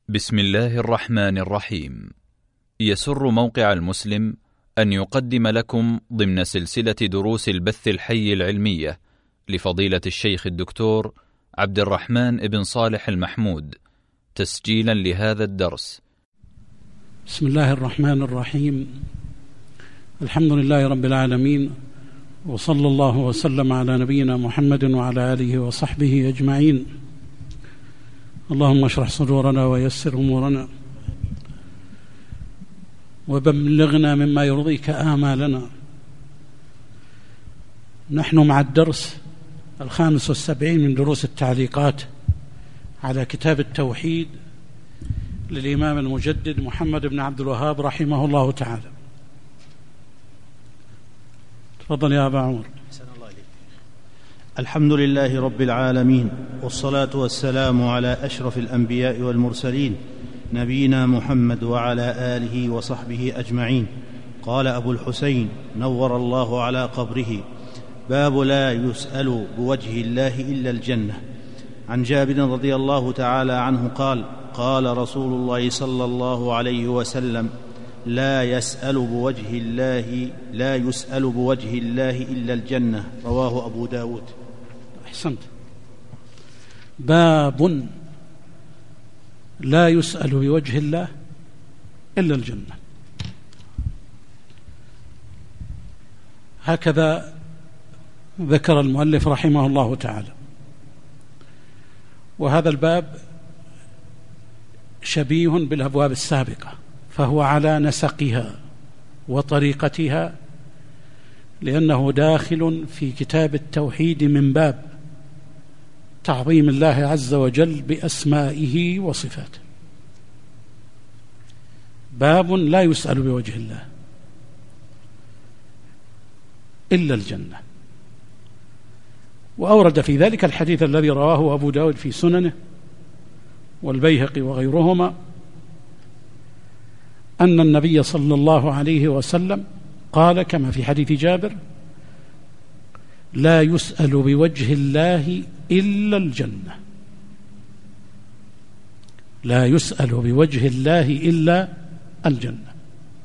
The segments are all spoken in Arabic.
بسم الله الرحمن الرحيم. يسر موقع المسلم أن يقدم لكم ضمن سلسلة دروس البث الحي العلمية لفضيلة الشيخ الدكتور عبد الرحمن بن صالح المحمود تسجيلا لهذا الدرس. بسم الله الرحمن الرحيم. الحمد لله رب العالمين، وصلى الله وسلم على نبينا محمد وعلى آله وصحبه أجمعين. اللهم اشرح صدورنا ويسر أمورنا وبلغنا مما يرضيك آمالنا. نحن مع الدرس 75 من دروس التعليقات على كتاب التوحيد للإمام المجدد محمد بن عبد الوهاب رحمه الله تعالى. تفضل يا أبا عمر. الحمد لله رب العالمين، والصلاة والسلام على أشرف الأنبياء والمرسلين نبينا محمد وعلى آله وصحبه أجمعين. قال أبو الحسين نور الله على قبره: باب لا يسأل بوجه الله إلا الجنة. عن جابر رضي الله تعالى عنه قال: قال رسول الله صلى الله عليه وسلم: لا يسأل بوجه الله إلا الجنة. رواه أبو داود. أحسنت. باب لا يسأل بوجه الله إلا الجنة. هكذا ذكر المؤلف رحمه الله تعالى. وهذا الباب شبيه بالأبواب السابقة، فهو على نسقها وطريقتها، لأنه داخل في كتاب التوحيد من باب تعظيم الله عز وجل بأسمائه وصفاته. باب لا يسأل بوجه الله إلا الجنة. وأورد في ذلك الحديث الذي رواه أبو داود في سننه والبيهقي وغيرهما، أن النبي صلى الله عليه وسلم قال كما في حديث جابر: لا يسأل بوجه الله إلا الجنة. لا يسأل بوجه الله إلا الجنة.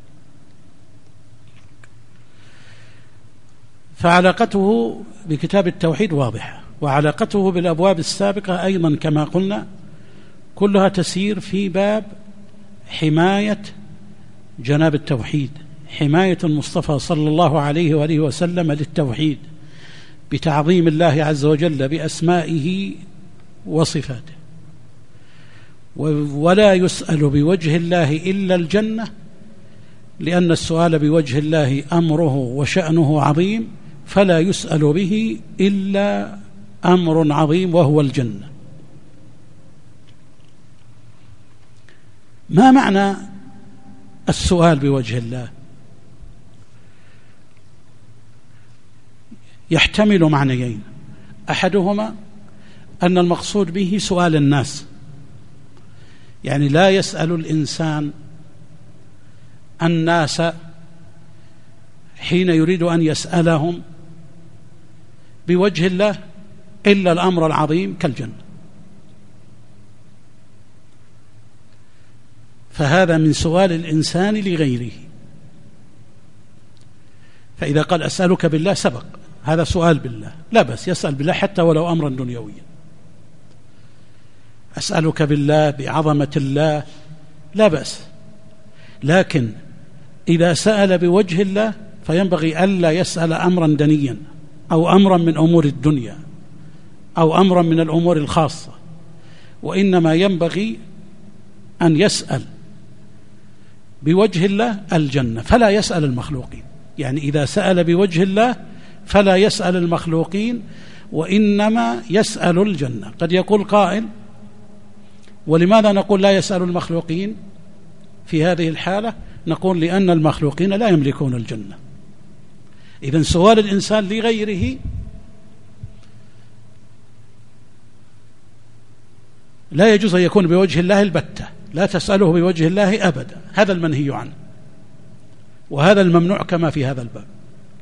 فعلاقته بكتاب التوحيد واضحة، وعلاقته بالأبواب السابقة أيضا كما قلنا كلها تسير في باب حماية جناب التوحيد، حماية المصطفى صلى الله عليه وآله وسلم للتوحيد بتعظيم الله عز وجل بأسمائه وصفاته. ولا يسأل بوجه الله إلا الجنة، لأن السؤال بوجه الله أمره وشأنه عظيم، فلا يسأل به إلا أمر عظيم وهو الجنة. ما معنى السؤال بوجه الله؟ يحتمل معنيين: أحدهما أن المقصود به سؤال الناس، يعني لا يسأل الإنسان الناس حين يريد أن يسألهم بوجه الله إلا الأمر العظيم كالجنة. فهذا من سؤال الإنسان لغيره. فإذا قال أسألك بالله سبق، هذا سؤال بالله، لا بس يسأل بالله حتى ولو أمرا دنيويا. أسألك بالله بعظمة الله لا بأس، لكن إذا سأل بوجه الله فينبغي ألا يسأل أمرا دنيا أو أمرا من أمور الدنيا أو أمرا من الأمور الخاصة، وإنما ينبغي أن يسأل بوجه الله الجنة، فلا يسأل المخلوقين. يعني إذا سأل بوجه الله فلا يسأل المخلوقين، وإنما يسأل الجنة. قد يقول قائل: ولماذا نقول لا يسأل المخلوقين في هذه الحالة؟ نقول: لأن المخلوقين لا يملكون الجنة. إذن سؤال الإنسان لغيره لا يجوز أن يكون بوجه الله البتة، لا تسأله بوجه الله أبدا، هذا المنهي عنه، وهذا الممنوع كما في هذا الباب.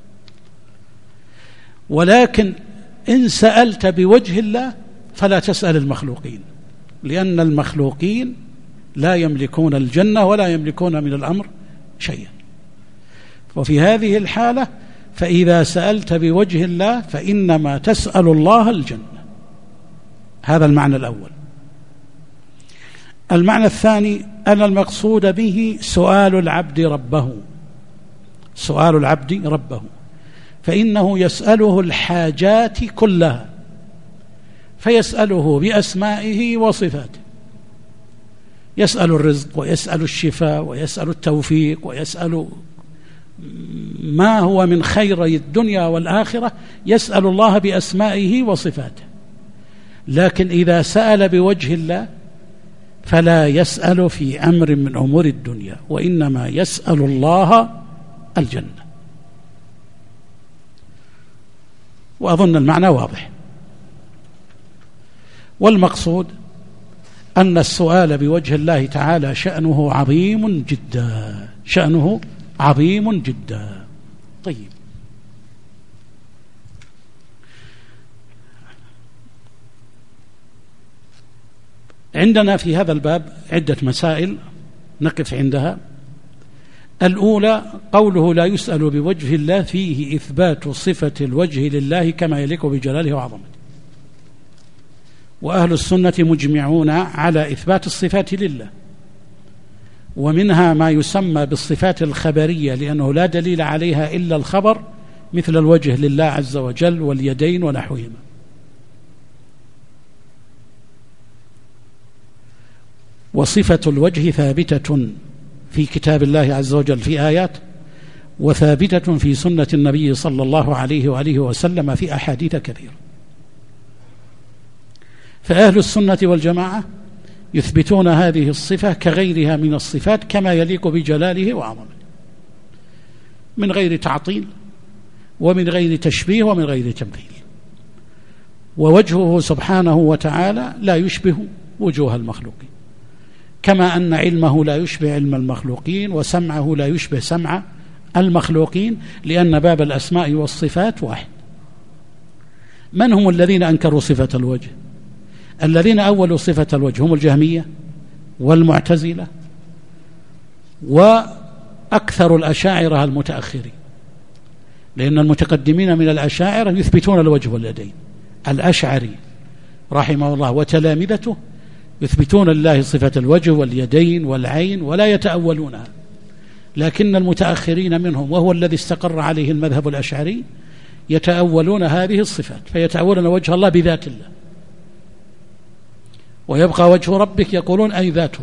ولكن إن سألت بوجه الله فلا تسأل المخلوقين، لأن المخلوقين لا يملكون الجنة ولا يملكون من الأمر شيئا. وفي هذه الحالة فإذا سألت بوجه الله فإنما تسأل الله الجنة. هذا المعنى الأول. المعنى الثاني أن المقصود به سؤال العبد ربه، سؤال العبد ربه، فإنه يسأله الحاجات كلها، فيسأله بأسمائه وصفاته، يسأل الرزق ويسأل الشفاء ويسأل التوفيق ويسأل ما هو من خير الدنيا والآخرة، يسأل الله بأسمائه وصفاته. لكن إذا سأل بوجه الله فلا يسأل في أمر من أمور الدنيا، وإنما يسأل الله الجنة. وأظن المعنى واضح. والمقصود أن السؤال بوجه الله تعالى شأنه عظيم جدا، شأنه عظيم جدا. طيب، عندنا في هذا الباب عدة مسائل نقف عندها. الأولى قوله لا يسأل بوجه الله، فيه إثبات صفة الوجه لله كما يليق بجلاله وعظمته، وأهل السنة مجمعون على إثبات الصفات لله، ومنها ما يسمى بالصفات الخبرية لأنه لا دليل عليها إلا الخبر، مثل الوجه لله عز وجل واليدين ونحوهما. وصفة الوجه ثابتة في كتاب الله عز وجل في آيات، وثابتة في سنة النبي صلى الله عليه وآله وسلم في أحاديث كثيرة. فأهل السنة والجماعة يثبتون هذه الصفة كغيرها من الصفات كما يليق بجلاله وعظمته، من غير تعطيل ومن غير تشبيه ومن غير تمثيل. ووجهه سبحانه وتعالى لا يشبه وجوه المخلوقين، كما أن علمه لا يشبه علم المخلوقين، وسمعه لا يشبه سمع المخلوقين، لأن باب الأسماء والصفات واحد. من هم الذين أنكروا صفة الوجه؟ الذين أولوا صفة الوجه هم الجهمية والمعتزلة وأكثر الأشاعرة المتأخرين، لأن المتقدمين من الأشاعرة يثبتون الوجه واليدين. الأشعري رحمه الله وتلامذته يثبتون لله صفة الوجه واليدين والعين ولا يتأولونها، لكن المتأخرين منهم، وهو الذي استقر عليه المذهب الأشعري، يتأولون هذه الصفات، فيتأولون وجه الله بذات الله، ويبقى وجه ربك يقولون أي ذاته.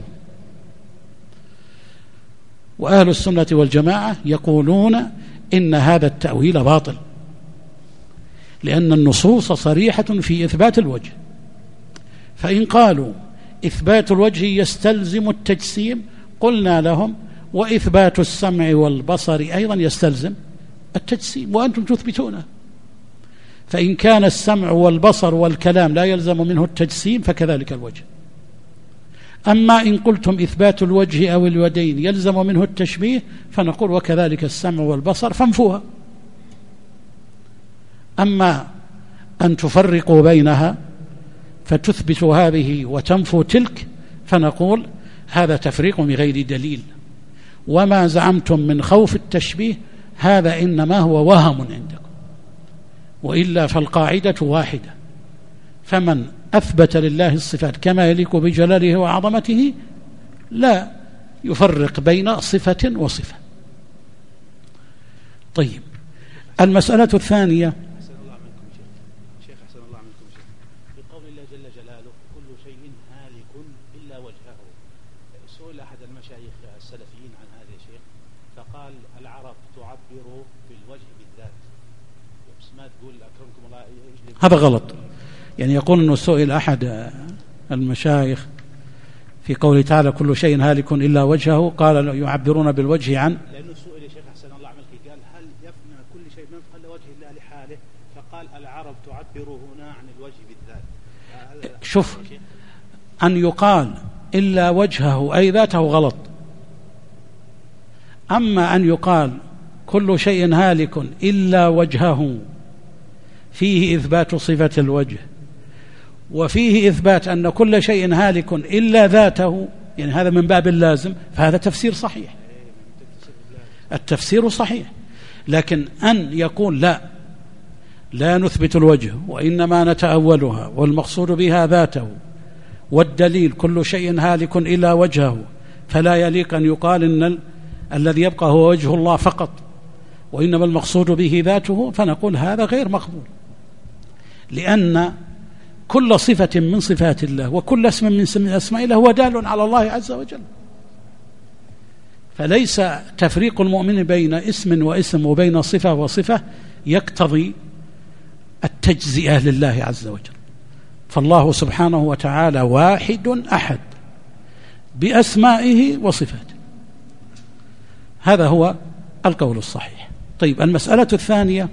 وأهل السنة والجماعة يقولون إن هذا التأويل باطل، لأن النصوص صريحة في إثبات الوجه. فإن قالوا إثبات الوجه يستلزم التجسيم، قلنا لهم وإثبات السمع والبصر أيضا يستلزم التجسيم، وأنتم تثبتونه. فإن كان السمع والبصر والكلام لا يلزم منه التجسيم فكذلك الوجه. أما إن قلتم إثبات الوجه أو اليدين يلزم منه التشبيه، فنقول وكذلك السمع والبصر فانفوها. أما أن تفرقوا بينها فتثبتوا هذه وتنفوا تلك، فنقول هذا تفريق بغير دليل، وما زعمتم من خوف التشبيه هذا إنما هو وهم عندكم، وإلا فالقاعدة واحدة. فمن أثبت لله الصفات كما يليق بجلاله وعظمته لا يفرق بين صفة وصفة. طيب، المسألة الثانية، شيخ أحسن الله منكم شيخ، بقول الله جل جلاله كل شيء هالك إلا وجهه. سئل أحد المشايخ السلفيين عن هذا يا شيخ، فقال العرب تعبر بالوجه بالذات، بس ما تقول أكرمكم الله. هذا غلط. يعني يقول أنه سئل أحد المشايخ في قوله تعالى كل شيء هالك إلا وجهه، قال يعبرون بالوجه عن، لأنه سئل يا شيخ أحسن الله عملك قال هل يفنى كل شيء من قل وجه الله لحاله، فقال العرب تعبر هنا عن الوجه بالذات. شوف، أن يقال إلا وجهه أي ذاته غلط، أما أن يقال كل شيء هالك إلا وجهه فيه إثبات صفة الوجه، وفيه إثبات أن كل شيء هالك إلا ذاته، يعني هذا من باب اللازم، فهذا تفسير صحيح، التفسير صحيح. لكن أن يقول لا نثبت الوجه وإنما نتأولها والمقصود بها ذاته والدليل كل شيء هالك إلا وجهه، فلا يليق أن يقال إن الذي يبقى هو وجه الله فقط وإنما المقصود به ذاته، فنقول هذا غير مقبول، لأن كل صفة من صفات الله وكل اسم من أسماء الله هو دال على الله عز وجل. فليس تفريق المؤمن بين اسم واسم وبين صفة وصفة يقتضي التجزئة لله عز وجل. فالله سبحانه وتعالى واحد أحد بأسمائه وصفاته، هذا هو القول الصحيح. طيب، المسألة الثانية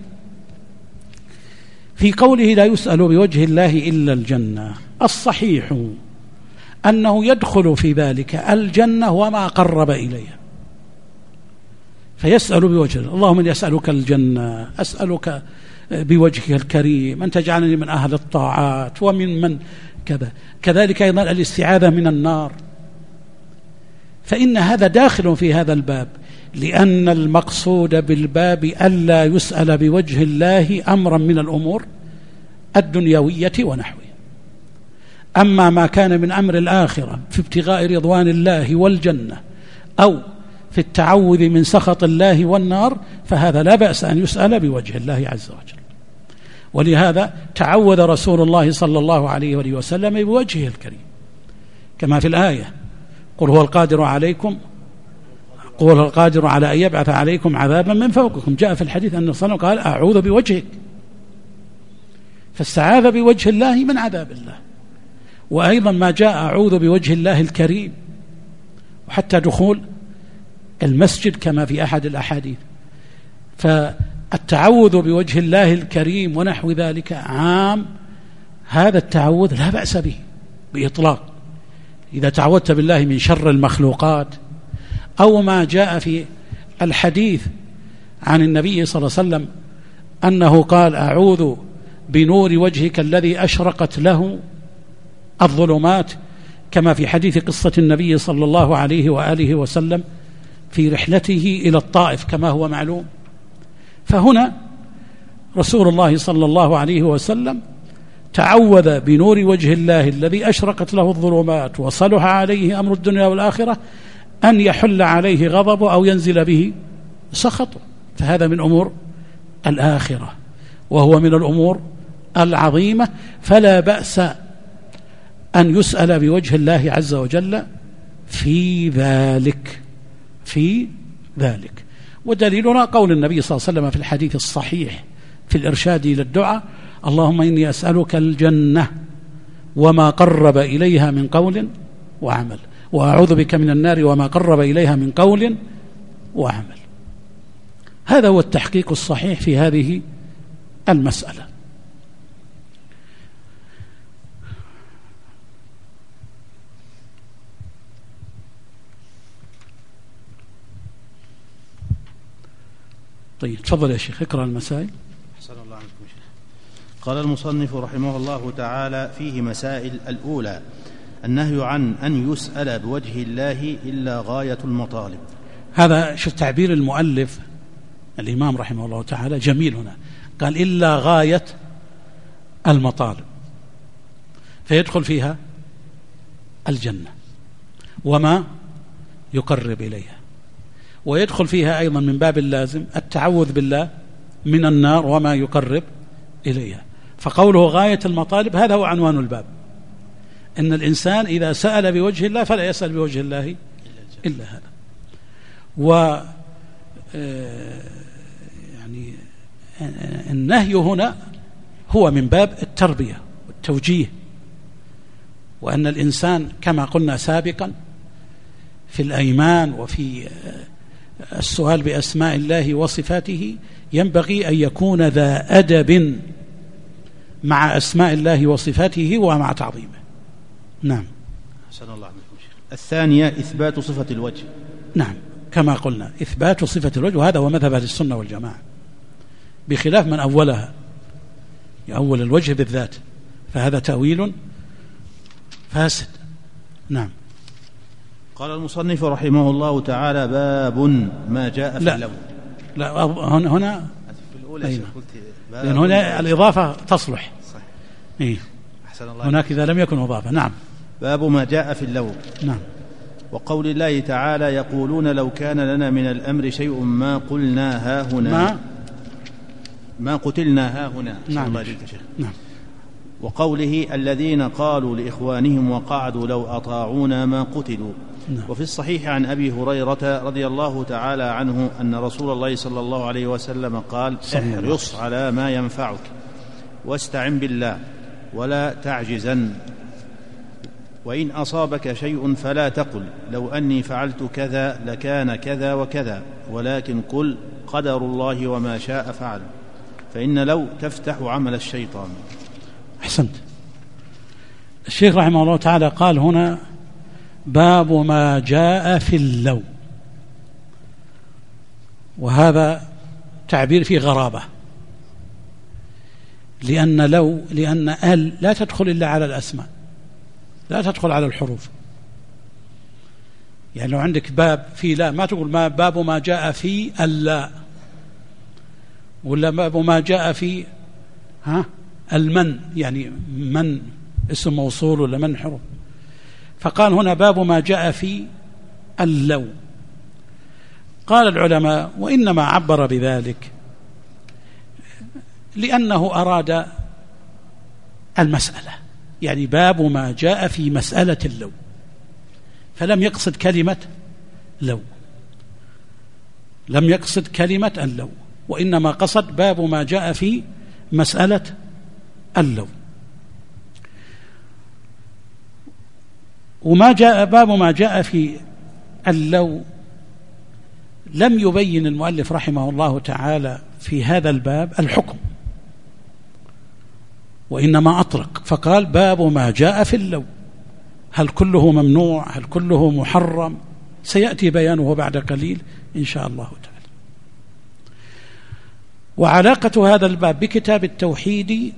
في قوله لا يسأل بوجه الله إلا الجنة، الصحيح أنه يدخل في ذلك الجنة وما قرب إليها، فيسأل بوجه الله، اللهم إني أسألك الجنة، أسألك بوجهك الكريم أن تجعلني من أهل الطاعات ومن كذا. كذلك أيضا الاستعاذة من النار، فإن هذا داخل في هذا الباب، لأن المقصود بالباب ألا يسأل بوجه الله أمرا من الأمور الدنيوية ونحوها. أما ما كان من أمر الآخرة في ابتغاء رضوان الله والجنة أو في التعوذ من سخط الله والنار، فهذا لا بأس أن يسأل بوجه الله عز وجل. ولهذا تعوذ رسول الله صلى الله عليه وآله وسلم بوجهه الكريم، كما في الآية قل هو القادر على أن يبعث عليكم عذابا من فوقكم. جاء في الحديث أن صلى الله عليه وسلم قال أعوذ بوجهك، فاستعاذ بوجه الله من عذاب الله. وأيضا ما جاء أعوذ بوجه الله الكريم، وحتى دخول المسجد كما في أحد الأحاديث. فالتعوذ بوجه الله الكريم ونحو ذلك عام، هذا التعوذ لا بأس به بإطلاق. إذا تعوذت بالله من شر المخلوقات، أو ما جاء في الحديث عن النبي صلى الله عليه وسلم أنه قال أعوذ بنور وجهك الذي أشرقت له الظلمات، كما في حديث قصة النبي صلى الله عليه وآله وسلم في رحلته إلى الطائف كما هو معلوم. فهنا رسول الله صلى الله عليه وسلم تعوذ بنور وجه الله الذي أشرقت له الظلمات وصلح عليه أمر الدنيا والآخرة أن يحل عليه غضبه أو ينزل به سخطه، فهذا من أمور الآخرة وهو من الأمور العظيمة، فلا بأس أن يسأل بوجه الله عز وجل في ذلك. ودليلنا قول النبي صلى الله عليه وسلم في الحديث الصحيح في الإرشاد إلى الدعاء اللهم إني أسألك الجنة وما قرب إليها من قول وعمل، وأعوذ بك من النار وما قرب إليها من قول وعمل. هذا هو التحقيق الصحيح في هذه المسألة. طيب، تفضل يا شيخ اقرأ المسائل. أحسن الله عنكم شيخ. قال المصنف رحمه الله تعالى: فيه مسائل. الأولى النهي عن أن يسأل بوجه الله إلا غاية المطالب. هذا شوف تعبير المؤلف الإمام رحمه الله تعالى جميل هنا، قال إلا غاية المطالب، فيدخل فيها الجنة وما يقرب إليها، ويدخل فيها أيضا من باب اللازم التعوذ بالله من النار وما يقرب إليها. فقوله غاية المطالب هذا هو عنوان الباب، إن الإنسان إذا سأل بوجه الله فلا يسأل بوجه الله إلا هذا. يعني النهي هنا هو من باب التربية والتوجيه، وأن الإنسان كما قلنا سابقا في الأيمان وفي السؤال بأسماء الله وصفاته ينبغي أن يكون ذا أدب مع أسماء الله وصفاته ومع تعظيمه. نعم. أحسن الله عليكم شيخ. الثانية إثبات صفة الوجه. نعم، كما قلنا إثبات صفة الوجه، وهذا هو مذهب أهل السنة والجماعة، بخلاف من أولها يأول الوجه بالذات، فهذا تأويل فاسد. نعم. قال المصنف رحمه الله تعالى: باب ما جاء في اللو. لا هنا في الأولى لأن هنا الإضافة تصلح. صحيح. إيه؟ أحسن الله. هناك إذا لم يكن إضافة. نعم. باب ما جاء في اللو. نعم. وقول الله تعالى: يقولون لو كان لنا من الأمر شيء ما قلنا هاهنا ما قتلنا هاهنا. نعم. نعم. وقوله: الذين قالوا لإخوانهم وقعدوا لو أطاعونا ما قتلوا. نعم. وفي الصحيح عن أبي هريرة رضي الله تعالى عنه أن رسول الله صلى الله عليه وسلم قال: احرص على ما ينفعك واستعن بالله ولا تعجزن، وإن أصابك شيء فلا تقل لو أني فعلت كذا لكان كذا وكذا، ولكن قل قدر الله وما شاء فعل، فإن لو تفتح عمل الشيطان. أحسنت. الشيخ رحمه الله تعالى قال هنا: باب ما جاء في اللو، وهذا تعبير فيه غرابة، لأن ال لا تدخل إلا على الأسماء، لا تدخل على الحروف. يعني لو عندك باب في لا ما تقول ما باب ما جاء في اللا، ولا باب ما جاء في المن، يعني من اسم موصول ولا من حروف. فقال هنا باب ما جاء في اللو. قال العلماء: وإنما عبر بذلك لأنه أراد المسألة، يعني باب ما جاء في مسألة اللو، فلم يقصد كلمة لو، لم يقصد كلمة اللو، وإنما قصد باب ما جاء في مسألة اللو. وما جاء باب ما جاء في اللو لم يبين المؤلف رحمه الله تعالى في هذا الباب الحكم، وإنما أطلق فقال: باب ما جاء في اللو. هل كله ممنوع؟ هل كله محرم؟ سيأتي بيانه بعد قليل إن شاء الله تعالى. وعلاقة هذا الباب بكتاب التوحيد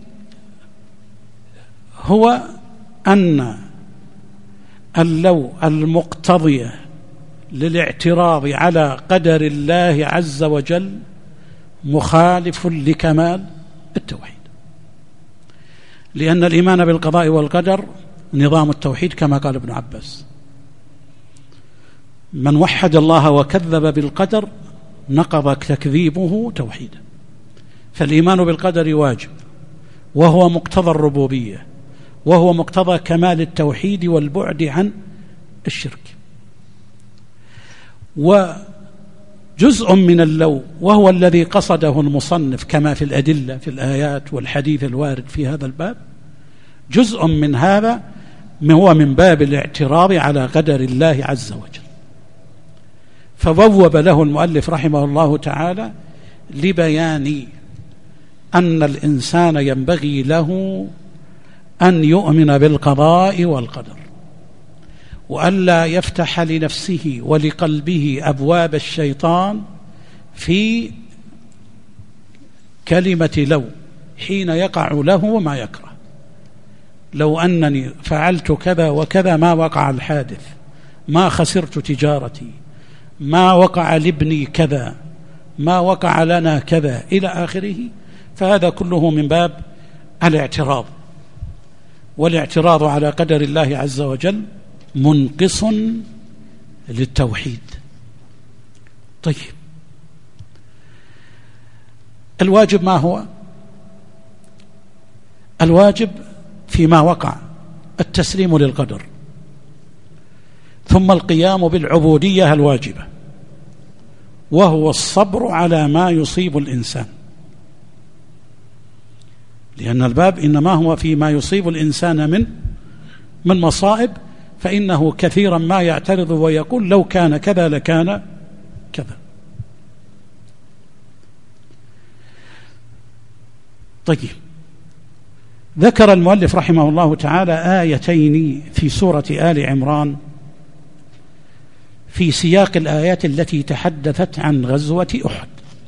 هو أن اللو المقتضية للاعتراض على قدر الله عز وجل مخالف لكمال التوحيد، لأن الإيمان بالقضاء والقدر نظام التوحيد كما قال ابن عباس: من وحد الله وكذب بالقدر نقض تكذيبه توحيدا. فالإيمان بالقدر واجب، وهو مقتضى الربوبية، وهو مقتضى كمال التوحيد والبعد عن الشرك. وجزء من اللو وهو الذي قصده المصنف كما في الأدلة في الآيات والحديث الوارد في هذا الباب، جزء من هذا هو من باب الاعتراض على قدر الله عز وجل. فبوب له المؤلف رحمه الله تعالى لبيان أن الإنسان ينبغي له أن يؤمن بالقضاء والقدر، وألا يفتح لنفسه ولقلبه أبواب الشيطان في كلمة لو حين يقع له ما يكره. لو أنني فعلت كذا وكذا ما وقع الحادث، ما خسرت تجارتي، ما وقع لابني كذا، ما وقع لنا كذا إلى آخره. فهذا كله من باب الاعتراض، والاعتراض على قدر الله عز وجل منقص للتوحيد. طيب، الواجب ما هو؟ الواجب فيما وقع التسليم للقدر، ثم القيام بالعبودية الواجبة، وهو الصبر على ما يصيب الإنسان، لأن الباب إنما هو فيما يصيب الإنسان من مصائب، فإنه كثيرا ما يعترض ويقول لو كان كذا لكان كذا. طيب، ذكر المؤلف رحمه الله تعالى آيتين في سورة آل عمران في سياق الآيات التي تحدثت عن غزوة أحد.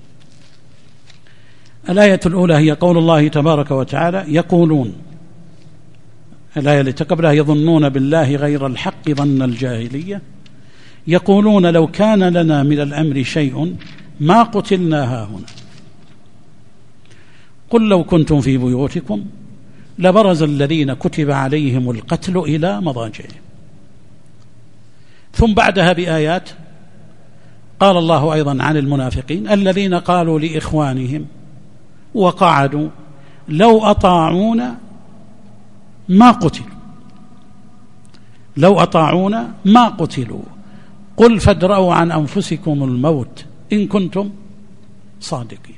الآية الأولى هي قول الله تبارك وتعالى: يقولون، الآية التي قبلها: يظنون بالله غير الحق ظن الجاهلية يقولون لو كان لنا من الأمر شيء ما قتلنا هاهنا. قل لو كنتم في بيوتكم لبرز الذين كتب عليهم القتل إلى مضاجعهم. ثم بعدها بآيات قال الله أيضا عن المنافقين الذين قالوا لإخوانهم وقعدوا لو أطاعونا ما قتلوا، لو أطاعونا ما قتلوا قل فادرءوا عن أنفسكم الموت إن كنتم صادقين.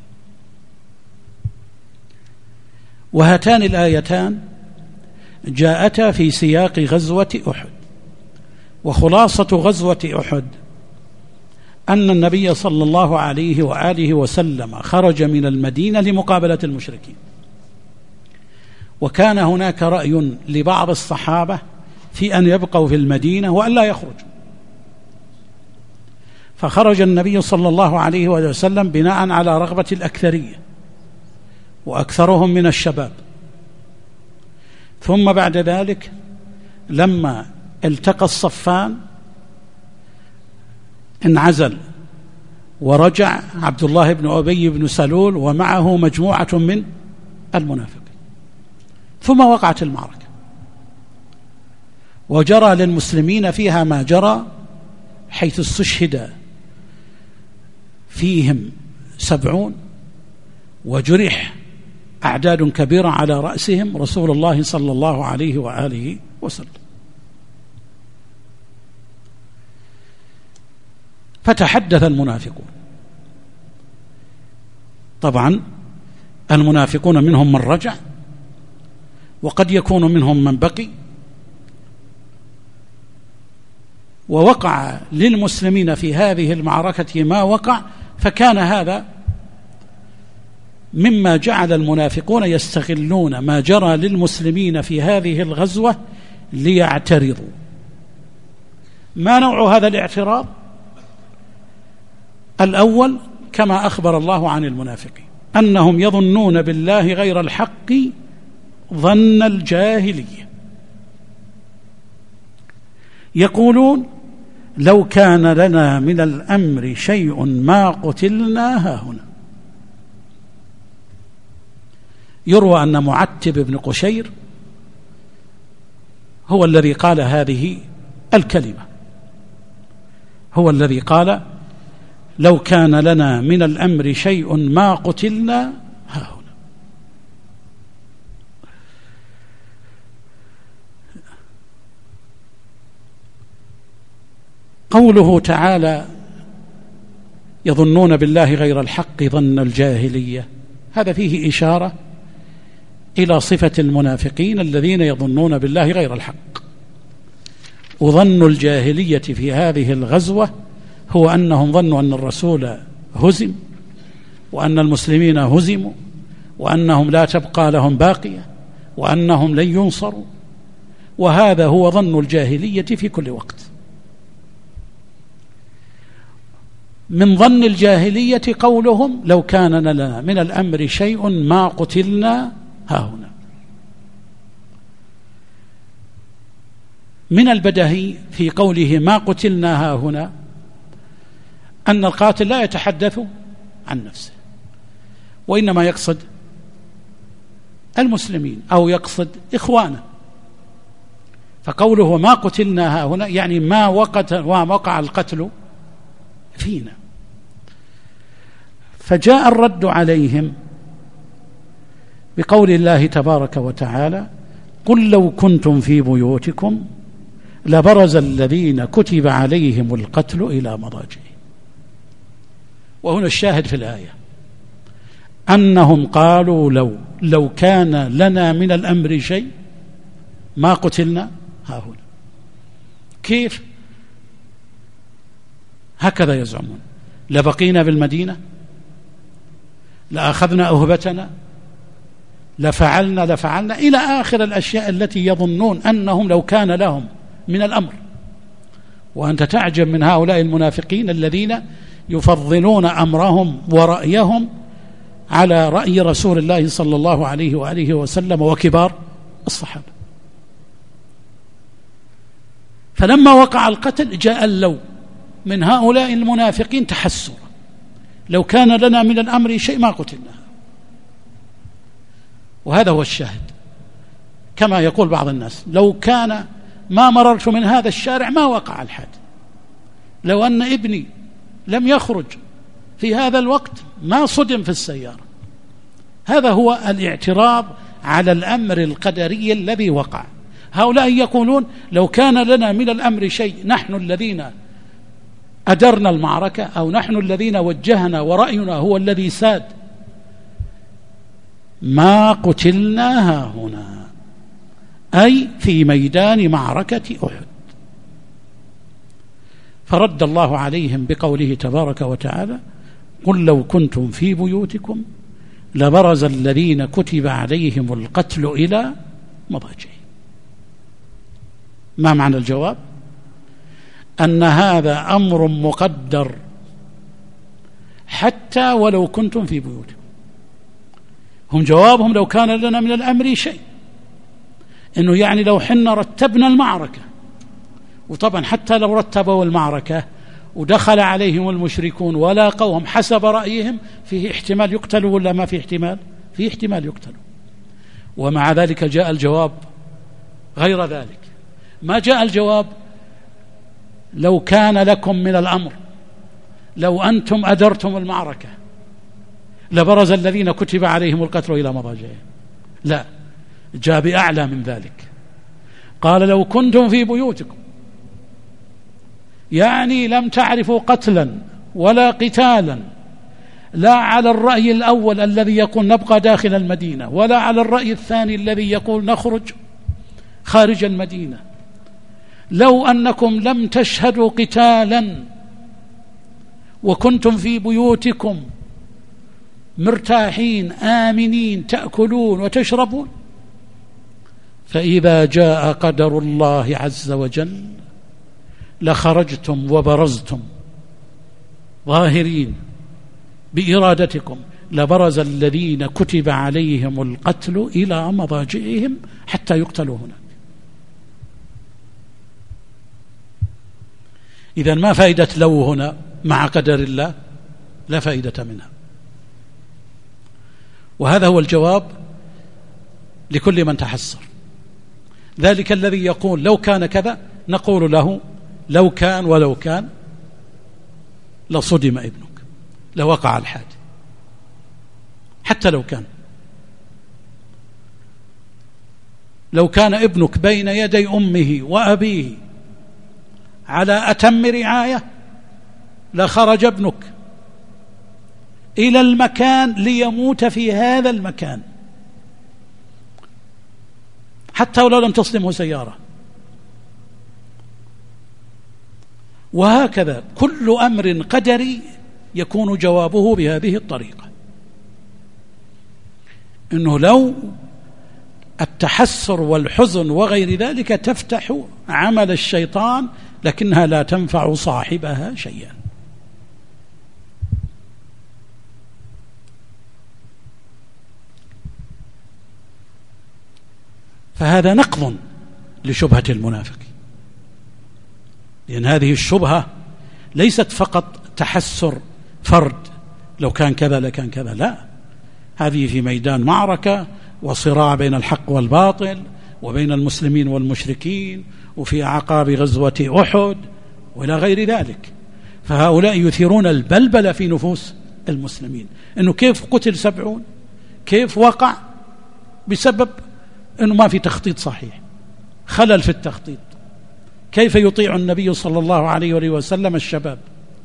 وهاتان الآيتان جاءتا في سياق غزوة أحد. وخلاصة غزوة أحد أن النبي صلى الله عليه وآله وسلم خرج من المدينة لمقابلة المشركين، وكان هناك رأي لبعض الصحابة في أن يبقوا في المدينة وأن لا يخرجوا، فخرج النبي صلى الله عليه وسلم بناء على رغبة الأكثرية وأكثرهم من الشباب. ثم بعد ذلك لما التقى الصفان انعزل ورجع عبد الله بن أبي بن سلول ومعه مجموعة من المنافقين. ثم وقعت المعركة وجرى للمسلمين فيها ما جرى، حيث استشهد فيهم 70 وجرح أعداد كبيرة على رأسهم رسول الله صلى الله عليه وآله وسلم. فتحدث المنافقون. طبعا المنافقون منهم من رجع وقد يكون منهم من بقي، ووقع للمسلمين في هذه المعركة ما وقع، فكان هذا مما جعل المنافقون يستغلون ما جرى للمسلمين في هذه الغزوة ليعترضوا. ما نوع هذا الاعتراض؟ الأول كما أخبر الله عن المنافقين أنهم يظنون بالله غير الحق ظن الجاهلية، يقولون لو كان لنا من الأمر شيء ما قتلنا هاهنا. يروى أن معتب بن قشير هو الذي قال هذه الكلمة، هو الذي قال لو كان لنا من الأمر شيء ما قتلنا هاهنا. قوله تعالى يظنون بالله غير الحق ظن الجاهلية، هذا فيه إشارة إلى صفة المنافقين الذين يظنون بالله غير الحق. وظن الجاهلية في هذه الغزوة هو أنهم ظنوا أن الرسول هزم وأن المسلمين هزموا وأنهم لا تبقى لهم باقية وأنهم لن ينصروا، وهذا هو ظن الجاهلية في كل وقت. من ظن الجاهلية قولهم لو كان لنا من الأمر شيء ما قتلنا هاهنا. من البديهي في قوله ما قتلنا هاهنا أن القاتل لا يتحدث عن نفسه، وإنما يقصد المسلمين أو يقصد إخوانه. فقوله ما قتلنا هاهنا يعني ما وقع القتل فينا. فجاء الرد عليهم بقول الله تبارك وتعالى قل لو كنتم في بيوتكم لبرز الذين كتب عليهم القتل إلى مضاجعهم. وهنا الشاهد في الآية أنهم قالوا لو كان لنا من الأمر شيء ما قتلنا هاهنا. كيف؟ هكذا يزعمون، لبقينا بالمدينة، لأخذنا أهبتنا، لفعلنا إلى آخر الأشياء التي يظنون أنهم لو كان لهم من الأمر. وأنت تعجب من هؤلاء المنافقين الذين يفضلون أمرهم ورأيهم على رأي رسول الله صلى الله عليه وآله وسلم وكبار الصحابة. فلما وقع القتل جاء اللو من هؤلاء المنافقين تحسر: لو كان لنا من الأمر شيء ما قتلنا. وهذا هو الشاهد، كما يقول بعض الناس: لو كان ما مررت من هذا الشارع ما وقع الحد، لو أن ابني لم يخرج في هذا الوقت ما صدم في السيارة. هذا هو الاعتراض على الأمر القدري الذي وقع. هؤلاء يقولون: لو كان لنا من الأمر شيء، نحن الذين أدرنا المعركة، أو نحن الذين وجهنا ورأينا هو الذي ساد، ما قتلنا هنا، أي في ميدان معركة أحد. فرد الله عليهم بقوله تبارك وتعالى: قل لو كنتم في بيوتكم لبرز الذين كتب عليهم القتل إلى مضاجعهم. ما معنى الجواب؟ أن هذا أمر مقدر حتى ولو كنتم في بيوتكم. هم جوابهم: لو كان لنا من الأمر شيء، إنه يعني لو حنا رتبنا المعركة. وطبعا حتى لو رتبوا المعركة ودخل عليهم المشركون ولاقوهم حسب رأيهم، فيه احتمال يقتلوا ولا ما فيه احتمال؟ فيه احتمال يقتلوا. ومع ذلك جاء الجواب غير ذلك. ما جاء الجواب: لو كان لكم من الأمر، لو أنتم أدرتم المعركة لبرز الذين كتب عليهم القتل إلى مضاجعهم. لا، جاء بأعلى من ذلك، قال: لو كنتم في بيوتكم، يعني لم تعرفوا قتلا ولا قتالا، لا على الرأي الأول الذي يقول نبقى داخل المدينة، ولا على الرأي الثاني الذي يقول نخرج خارج المدينة. لو أنكم لم تشهدوا قتالا وكنتم في بيوتكم مرتاحين آمنين تأكلون وتشربون، فإذا جاء قدر الله عز وجل لخرجتم وبرزتم ظاهرين بإرادتكم، لبرز الذين كتب عليهم القتل إلى مضاجعهم حتى يقتلوا هناك. إذن ما فائدة لو هنا مع قدر الله؟ لا فائدة منها. وهذا هو الجواب لكل من تحسر. ذلك الذي يقول لو كان كذا، نقول له: لو كان ولو كان لصدم ابنك، لوقع الحادث، حتى لو كان. لو كان ابنك بين يدي أمه وأبيه على أتم رعاية لخرج ابنك إلى المكان ليموت في هذا المكان، حتى ولو لم تصدمه سيارة. وهكذا كل أمر قدري يكون جوابه بهذه الطريقة، إنه لو التحسر والحزن وغير ذلك تفتح عمل الشيطان، لكنها لا تنفع صاحبها شيئا. فهذا نقض لشبهة المنافق، لأن هذه الشبهة ليست فقط تحسر فرد لو كان كذا لكان كذا، لا، هذه في ميدان معركة وصراع بين الحق والباطل وبين المسلمين والمشركين، وفي أعقاب غزوة أحد وإلى غير ذلك. فهؤلاء يثيرون البلبلة في نفوس المسلمين، إنه كيف قتل 70، كيف وقع، بسبب إنه ما في تخطيط صحيح، خلل في التخطيط. كيف يطيع النبي صلى الله عليه وسلم الشباب؟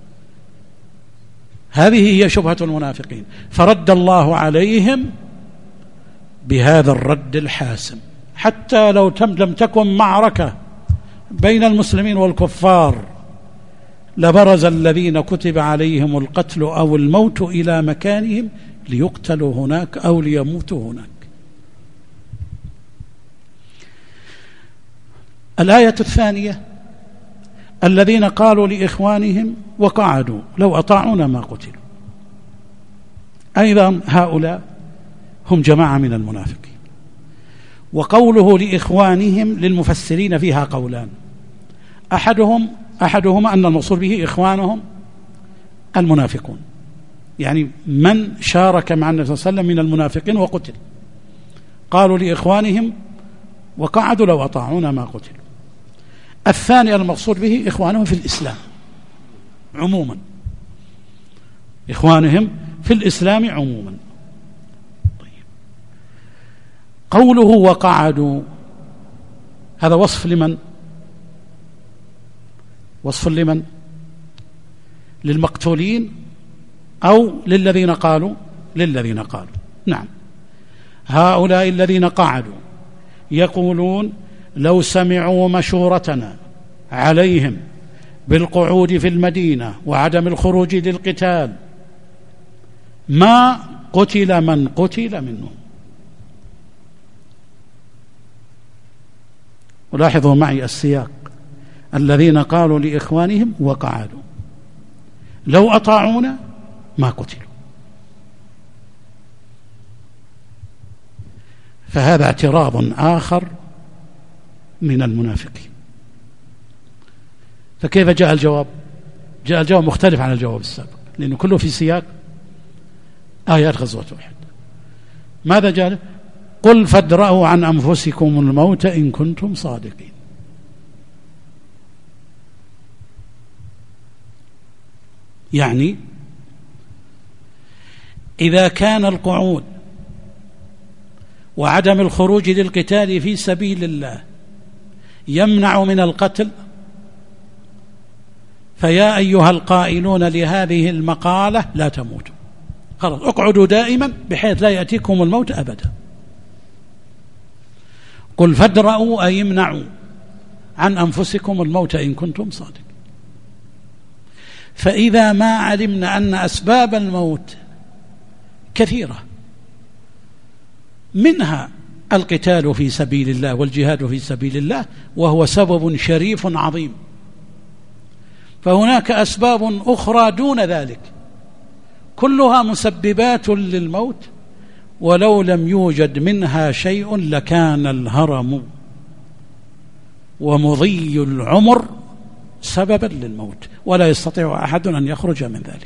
هذه هي شبهة المنافقين. فرد الله عليهم بهذا الرد الحاسم: حتى لو لم تكن معركة بين المسلمين والكفار لبرز الذين كتب عليهم القتل أو الموت إلى مكانهم ليقتلوا هناك أو ليموتوا هناك. الآية الثانية: الذين قالوا لإخوانهم وقعدوا لو أطاعونا ما قتلوا. أيضا هؤلاء هم جماعة من المنافقين. وقوله لإخوانهم للمفسرين فيها قولان: أحدهم أحدهما أن المقصود به إخوانهم المنافقون، يعني من شارك مع النبي صلى الله عليه وسلم من المنافقين وقتل، قالوا لإخوانهم وقعدوا لو أطاعونا ما قتلوا. الثاني المقصود به إخوانهم في الإسلام عموما، إخوانهم في الإسلام عموما. طيب. قوله وقعدوا هذا وصف لمن؟ وصف لمن؟ للمقتولين أو للذين قالوا؟ للذين قالوا. نعم، هؤلاء الذين قعدوا يقولون لو سمعوا مشورتنا عليهم بالقعود في المدينة وعدم الخروج للقتال ما قتل من قتل منهم. ولاحظوا معي السياق، الذين قالوا لإخوانهم وقعدوا لو أطاعونا ما قتلوا. فهذا اعتراض آخر من المنافقين. فكيف جاء الجواب؟ جاء الجواب مختلف عن الجواب السابق، لأنه كله في سياق آيات غزوة أحد. ماذا جاء؟ قل فادرأوا عن أنفسكم الموت إن كنتم صادقين. يعني إذا كان القعود وعدم الخروج للقتال في سبيل الله يمنع من القتل، فيا أيها القائلون لهذه المقالة لا تموتوا، خلاص اقعدوا دائما بحيث لا يأتيكم الموت أبدا. قل فادرأوا أي امنعوا عن أنفسكم الموت إن كنتم صادقين. فإذا ما علمنا أن أسباب الموت كثيرة، منها القتال في سبيل الله والجهاد في سبيل الله وهو سبب شريف عظيم، فهناك أسباب أخرى دون ذلك كلها مسببات للموت، ولو لم يوجد منها شيء لكان الهرم ومضي العمر سببا للموت، ولا يستطيع أحد أن يخرج من ذلك.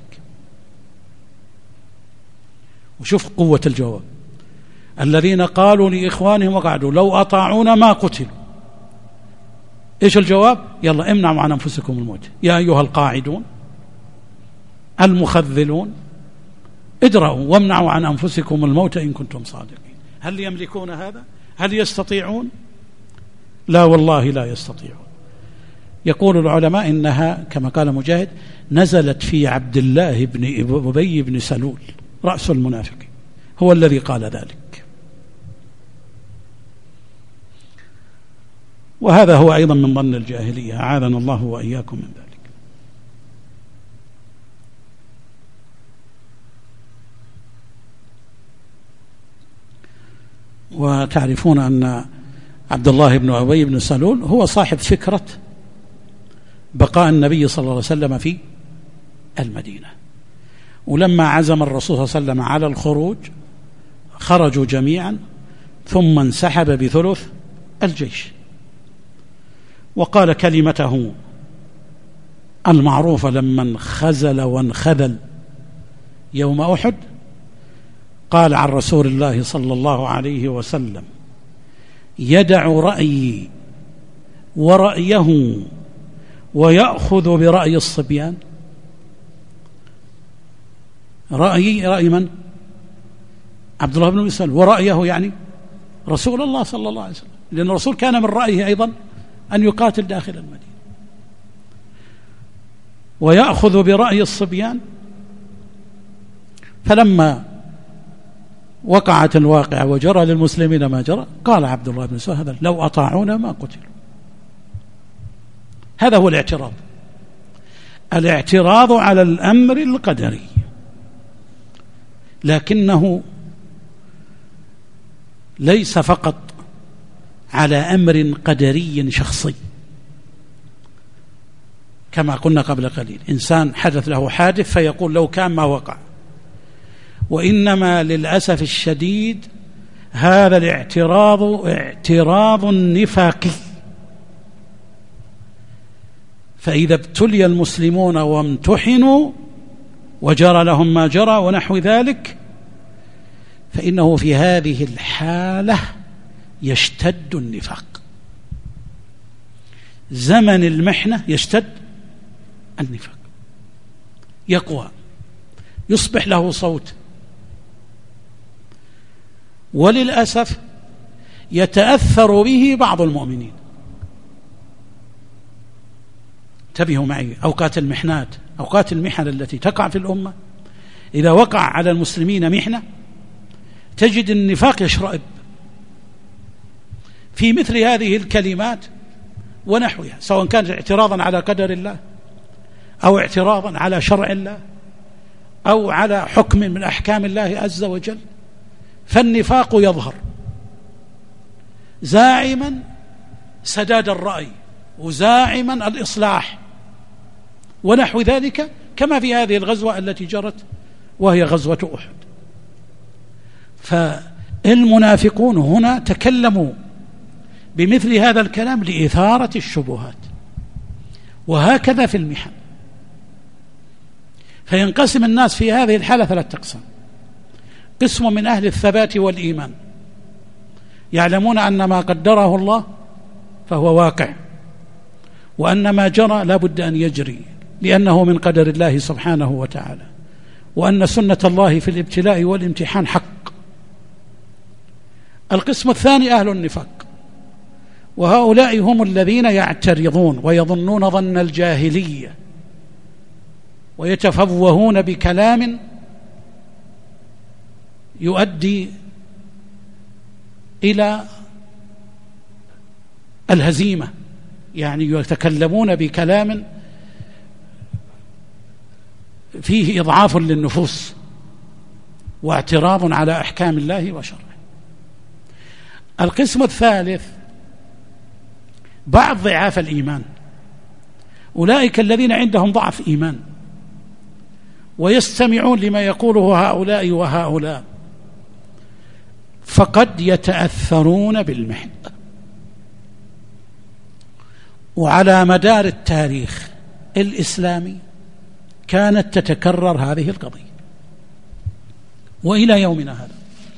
وشوف قوة الجواب، الذين قالوا لإخوانهم وقعدوا لو أطاعونا ما قتلوا. إيش الجواب؟ يلا امنعوا عن أنفسكم الموت يا أيها القاعدون المخذلون، ادرأوا وامنعوا عن أنفسكم الموت إن كنتم صادقين. هل يملكون هذا؟ هل يستطيعون؟ لا والله لا يستطيعون. يقول العلماء إنها كما قال مجاهد نزلت في عبد الله بن أبي بن سلول رأس المنافقين، هو الذي قال ذلك. وهذا هو أيضا من ظن الجاهلية، أعاذنا الله وإياكم من ذلك. وتعرفون أن عبد الله بن أبي بن سلول هو صاحب فكرة بقاء النبي صلى الله عليه وسلم في المدينة، ولما عزم الرسول صلى الله عليه وسلم على الخروج خرجوا جميعا ثم انسحب بثلث الجيش، وقال كلمته المعروفة لما انخزل وانخذل يوم أحد، قال عن رسول الله صلى الله عليه وسلم يدع رأيي ورأيه ويأخذ برأي الصبيان. رأي من؟ عبد الله بن مسعود، ورأيه يعني رسول الله صلى الله عليه وسلم، لأن الرسول كان من رأيه أيضا أن يقاتل داخل المدينة. ويأخذ برأي الصبيان. فلما وقعت الواقعة وجرى للمسلمين ما جرى قال عبد الله بن مسعود هذا لو أطاعونا ما قتلوا. هذا هو الاعتراض، الاعتراض على الأمر القدري، لكنه ليس فقط على أمر قدري شخصي كما قلنا قبل قليل، إنسان حدث له حادث فيقول لو كان ما وقع، وإنما للأسف الشديد هذا الاعتراض اعتراض نفاقي. فإذا ابتلي المسلمون وامتحنوا وجرى لهم ما جرى ونحو ذلك، فإنه في هذه الحالة يشتد النفاق. زمن المحنة يشتد النفاق، يقوى، يصبح له صوت، وللأسف يتأثر به بعض المؤمنين. انتبهوا معي، أوقات المحنات، أوقات المحن التي تقع في الأمة، إذا وقع على المسلمين محنة تجد النفاق يشرئب في مثل هذه الكلمات ونحوها، سواء كان اعتراضا على قدر الله أو اعتراضا على شرع الله أو على حكم من أحكام الله عز وجل، فالنفاق يظهر زاعما سداد الرأي وزاعما الإصلاح ونحو ذلك، كما في هذه الغزوة التي جرت وهي غزوة أحد. فالمنافقون هنا تكلموا بمثل هذا الكلام لإثارة الشبهات، وهكذا في المحن. فينقسم الناس في هذه الحالة 3 أقسام: قسم من أهل الثبات والإيمان يعلمون أن ما قدره الله فهو واقع، وأن ما جرى لا بد أن يجري لأنه من قدر الله سبحانه وتعالى، وأن سنة الله في الابتلاء والامتحان حق. القسم الثاني أهل النفاق، وهؤلاء هم الذين يعترضون ويظنون ظن الجاهلية ويتفوهون بكلام يؤدي إلى الهزيمة، يعني يتكلمون بكلام فيه إضعاف للنفوس واعتراض على أحكام الله وشرعه. القسم الثالث بعض ضعاف الإيمان، أولئك الذين عندهم ضعف إيمان ويستمعون لما يقوله هؤلاء وهؤلاء، فقد يتأثرون بالمحن. وعلى مدار التاريخ الإسلامي كانت تتكرر هذه القضية وإلى يومنا هذا.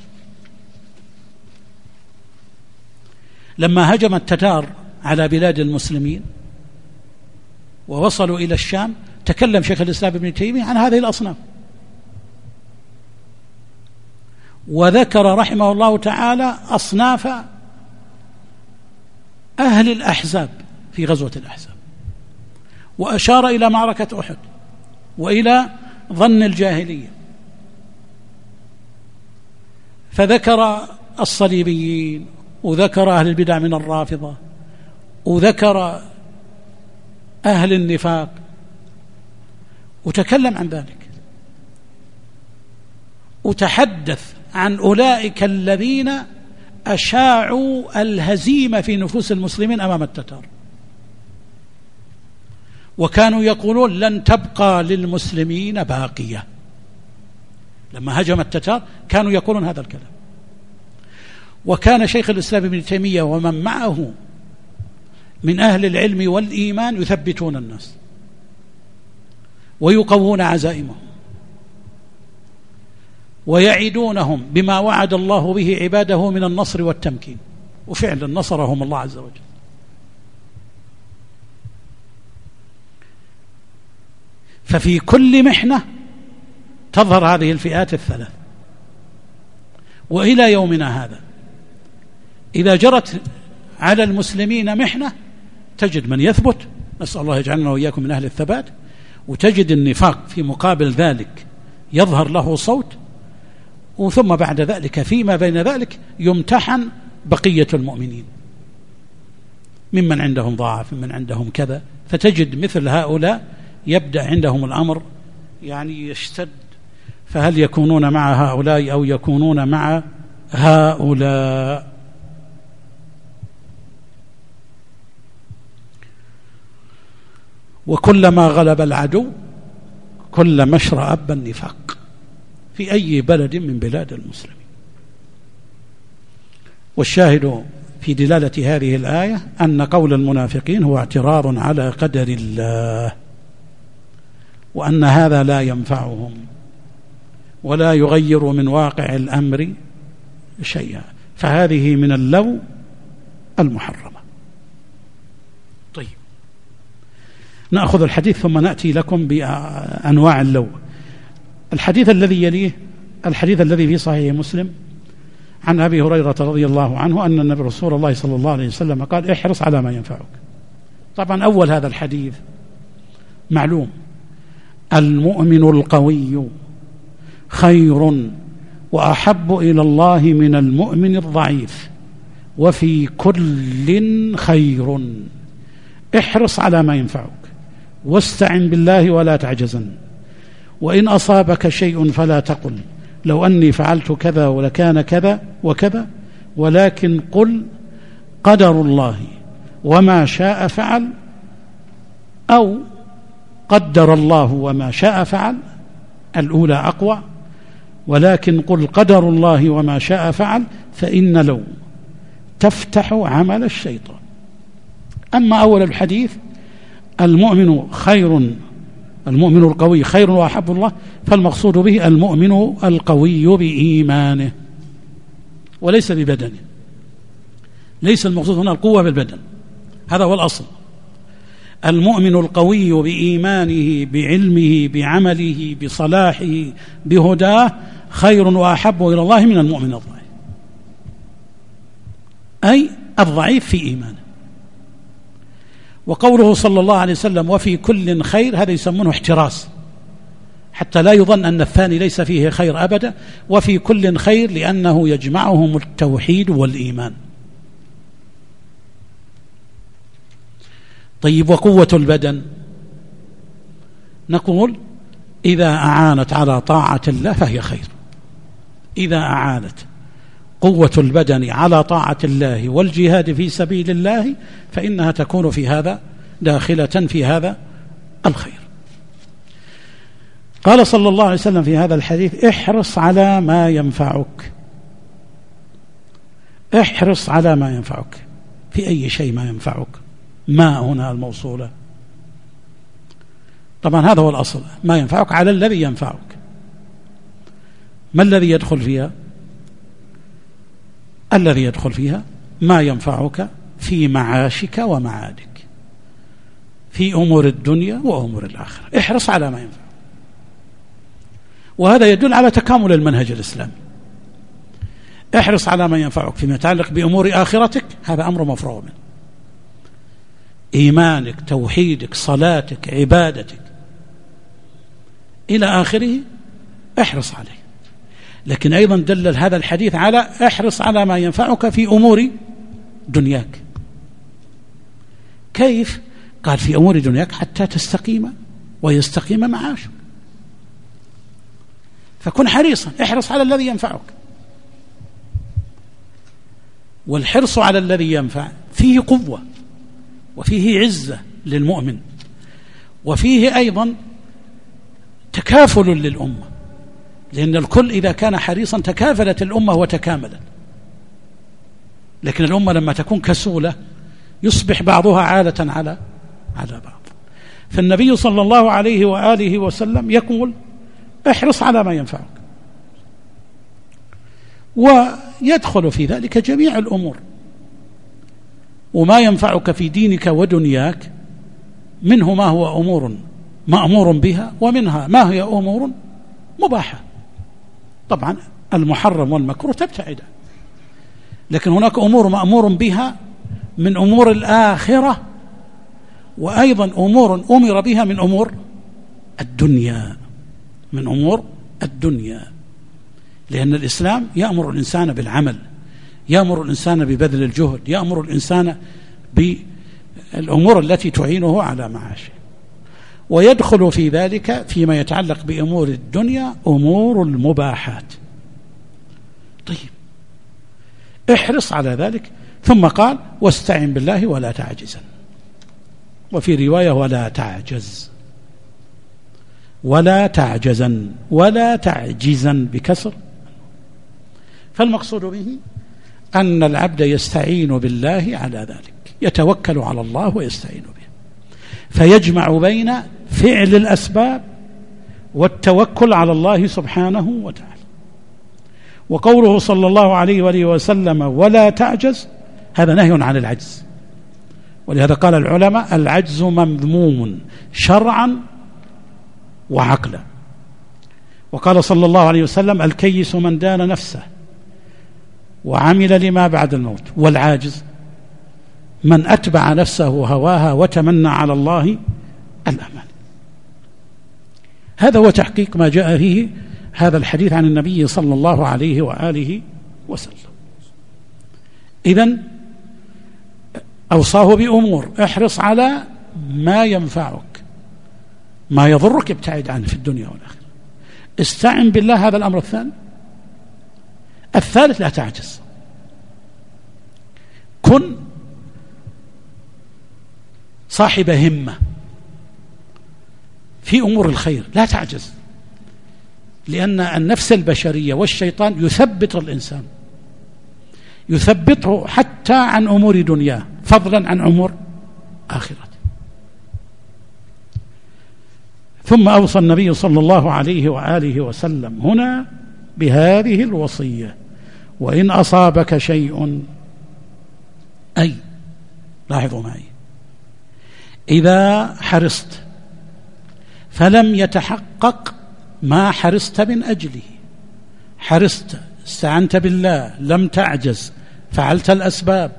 لما هجم التتار على بلاد المسلمين ووصلوا إلى الشام، تكلم شيخ الإسلام ابن تيمية عن هذه الأصناف، وذكر رحمه الله تعالى أصناف أهل الأحزاب في غزوة الأحزاب، وأشار إلى معركة أحد وإلى ظن الجاهلية، فذكر الصليبيين وذكر أهل البدع من الرافضة وذكر أهل النفاق وتكلم عن ذلك، وتحدث عن أولئك الذين أشاعوا الهزيمة في نفوس المسلمين أمام التتار، وكانوا يقولون لن تبقى للمسلمين باقية. لما هجم التتار كانوا يقولون هذا الكلام، وكان شيخ الإسلام ابن تيمية ومن معه من أهل العلم والإيمان يثبتون الناس ويقوون عزائمهم ويعيدونهم بما وعد الله به عباده من النصر والتمكين، وفعلا نصرهم الله عز وجل. ففي كل محنة تظهر هذه الفئات الثلاث، وإلى يومنا هذا إذا جرت على المسلمين محنة تجد من يثبت، نسأل الله يجعلنا وإياكم من أهل الثبات، وتجد النفاق في مقابل ذلك يظهر له صوت، وثم بعد ذلك فيما بين ذلك يمتحن بقية المؤمنين ممن عندهم ضعف، ممن عندهم كذا، فتجد مثل هؤلاء يبدأ عندهم الأمر يعني يشتد، فهل يكونون مع هؤلاء أو يكونون مع هؤلاء؟ وكلما غلب العدو كلما اشرأب النفاق في أي بلد من بلاد المسلمين. والشاهد في دلالة هذه الآية أن قول المنافقين هو اعتراض على قدر الله، وأن هذا لا ينفعهم ولا يغير من واقع الأمر شيئا، فهذه من اللو المحرمة. طيب، نأخذ الحديث ثم نأتي لكم بأنواع اللو. الحديث الذي يليه الحديث الذي في صحيح مسلم عن أبي هريرة رضي الله عنه أن النبي رسول الله صلى الله عليه وسلم قال: احرص على ما ينفعك. طبعا أول هذا الحديث معلوم: المؤمن القوي خير وأحب إلى الله من المؤمن الضعيف، وفي كل خير. احرص على ما ينفعك واستعن بالله ولا تعجزن، وإن أصابك شيء فلا تقل لو أني فعلت كذا ولكان كذا وكذا، ولكن قل قدر الله وما شاء فعل، أو قدر الله وما شاء فعل، الأولى أقوى، ولكن قل قدر الله وما شاء فعل، فإن لو تفتح عمل الشيطان. أما أول الحديث المؤمن خير، المؤمن القوي خير وأحب الله، فالمقصود به المؤمن القوي بإيمانه وليس ببدنه. ليس المقصود هنا القوة بالبدن، هذا هو الأصل. المؤمن القوي بإيمانه بعلمه بعمله بصلاحه بهداه خير وأحب إلى الله من المؤمن الضعيف، أي الضعيف في إيمانه. وقوله صلى الله عليه وسلم وفي كل خير، هذا يسمونه احتراس، حتى لا يظن أن الثاني ليس فيه خير أبدا. وفي كل خير لأنه يجمعهم التوحيد والإيمان. طيب، وقوة البدن نقول إذا أعانت على طاعة الله فهي خير. إذا أعانت قوة البدن على طاعة الله والجهاد في سبيل الله فإنها تكون في هذا داخلة في هذا الخير. قال صلى الله عليه وسلم في هذا الحديث: احرص على ما ينفعك. احرص على ما ينفعك. في أي شيء ما ينفعك؟ ما هنا الموصولة، طبعا هذا هو الأصل، ما ينفعك على الذي ينفعك. ما الذي يدخل فيها؟ الذي يدخل فيها ما ينفعك في معاشك ومعادك، في أمور الدنيا وأمور الآخرة. احرص على ما ينفعك، وهذا يدل على تكامل المنهج الإسلامي. احرص على ما ينفعك فيما يتعلق بأمور آخرتك، هذا أمر مفروغ منه، إيمانك، توحيدك، صلاتك، عبادتك إلى آخره، احرص عليه. لكن أيضا دلل هذا الحديث على احرص على ما ينفعك في أمور دنياك. كيف؟ قال في أمور دنياك حتى تستقيم ويستقيم معاشك، فكن حريصا، احرص على الذي ينفعك. والحرص على الذي ينفع فيه قوة وفيه عزة للمؤمن، وفيه أيضا تكافل للأمة، لأن الكل إذا كان حريصا تكافلت الأمة وتكاملت. لكن الأمة لما تكون كسولة يصبح بعضها عالة على بعض. فالنبي صلى الله عليه وآله وسلم يقول: احرص على ما ينفعك، ويدخل في ذلك جميع الأمور. وما ينفعك في دينك ودنياك منه ما هو أمور مأمور بها، ومنها ما هي أمور مباحة. طبعا المحرم والمكروه تبتعد، لكن هناك أمور مأمور بها من أمور الآخرة، وأيضا أمور أمر بها من أمور الدنيا، من أمور الدنيا. لأن الإسلام يأمر الإنسان بالعمل، يأمر الإنسان ببذل الجهد، يأمر الإنسان بالأمور التي تعينه على معاشه. ويدخل في ذلك فيما يتعلق بأمور الدنيا أمور المباحات. طيب، احرص على ذلك. ثم قال: واستعن بالله ولا تعجزن. وفي رواية: ولا تعجز، ولا تعجزن، ولا تعجزن بكسر. فالمقصود به أن العبد يستعين بالله على ذلك، يتوكل على الله ويستعين به، فيجمع بين فعل الأسباب والتوكل على الله سبحانه وتعالى. وقوله صلى الله عليه وآله وسلم ولا تعجز، هذا نهي عن العجز، ولهذا قال العلماء العجز مذموم شرعا وعقلا. وقال صلى الله عليه وسلم الكيس من دان نفسه وعمل لما بعد الموت، والعاجز من أتبع نفسه هواها وتمنى على الله الأمل. هذا هو تحقيق ما جاء فيه هذا الحديث عن النبي صلى الله عليه وآله وسلم. إذن أوصاه بأمور: احرص على ما ينفعك، ما يضرك ابتعد عنه في الدنيا والآخرة، استعن بالله، هذا الأمر الثاني. الثالث لا تعجز، كن صاحب همة في أمور الخير، لا تعجز، لأن النفس البشرية والشيطان يثبت الإنسان، يثبته حتى عن أمور دنياه فضلا عن أمور آخرته. ثم أوصى النبي صلى الله عليه وآله وسلم هنا بهذه الوصية: وإن أصابك شيء، أي لاحظوا معي، إذا حرصت فلم يتحقق ما حرصت من أجله، حرصت، استعنت بالله، لم تعجز، فعلت الأسباب،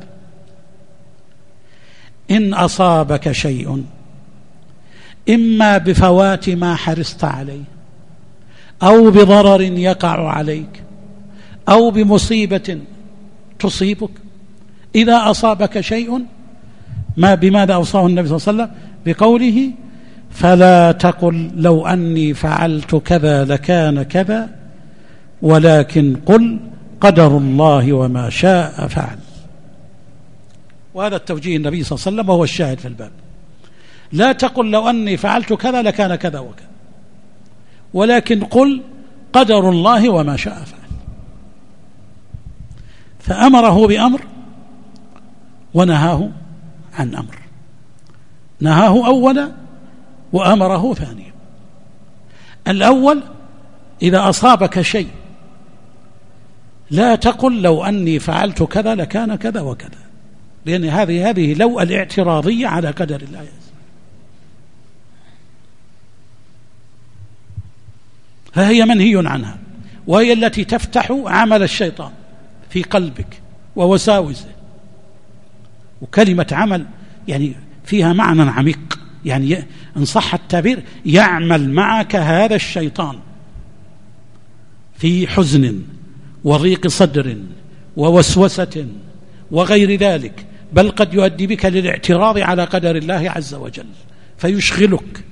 إن أصابك شيء إما بفوات ما حرصت عليه، أو بضرر يقع عليك، أو بمصيبة تصيبك. إذا أصابك شيء، بماذا أوصاه النبي صلى الله عليه وسلم؟ بقوله: فلا تقل لو أني فعلت كذا لكان كذا، ولكن قل قدر الله وما شاء فعل. وهذا التوجيه النبي صلى الله عليه وسلم وهو الشاهد في الباب. لا تقل لو أني فعلت كذا لكان كذا وكذا، ولكن قل قدر الله وما شاء فعل. فأمره بأمر ونهاه عن أمر، نهاه أولا وأمره ثانيا. الأول: إذا أصابك شيء لا تقل لو أني فعلت كذا لكان كذا وكذا، لأن هذه لو الاعتراضية على قدر الله، فهي منهي عنها، وهي التي تفتح عمل الشيطان في قلبك ووساوسه. وكلمة عمل يعني فيها معنى عميق، يعني إن صح التعبير يعمل معك هذا الشيطان في حزن وضيق صدر ووسوسة وغير ذلك، بل قد يؤدي بك للاعتراض على قدر الله عز وجل، فيشغلك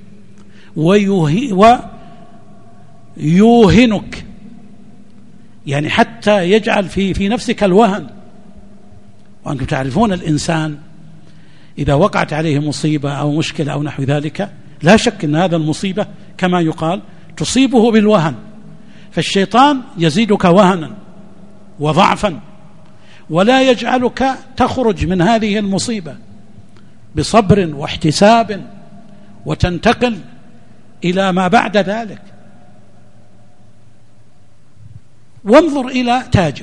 ويوهنك، يعني حتى يجعل في نفسك الوهن. وأنتم تعرفون الإنسان إذا وقعت عليه مصيبة أو مشكلة أو نحو ذلك، لا شك أن هذا المصيبة كما يقال تصيبه بالوهن، فالشيطان يزيدك وهنا وضعفا، ولا يجعلك تخرج من هذه المصيبة بصبر واحتساب وتنتقل إلى ما بعد ذلك. وانظر إلى تاجر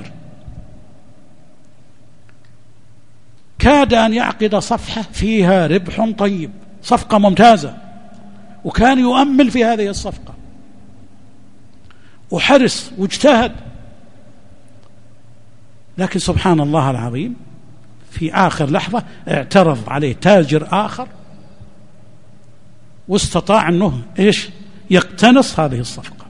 كاد أن يعقد صفحة فيها ربح طيب، صفقة ممتازة، وكان يؤمل في هذه الصفقة وحرص واجتهد، لكن سبحان الله العظيم في آخر لحظة اعترض عليه تاجر آخر واستطاع أنه يقتنص هذه الصفقة.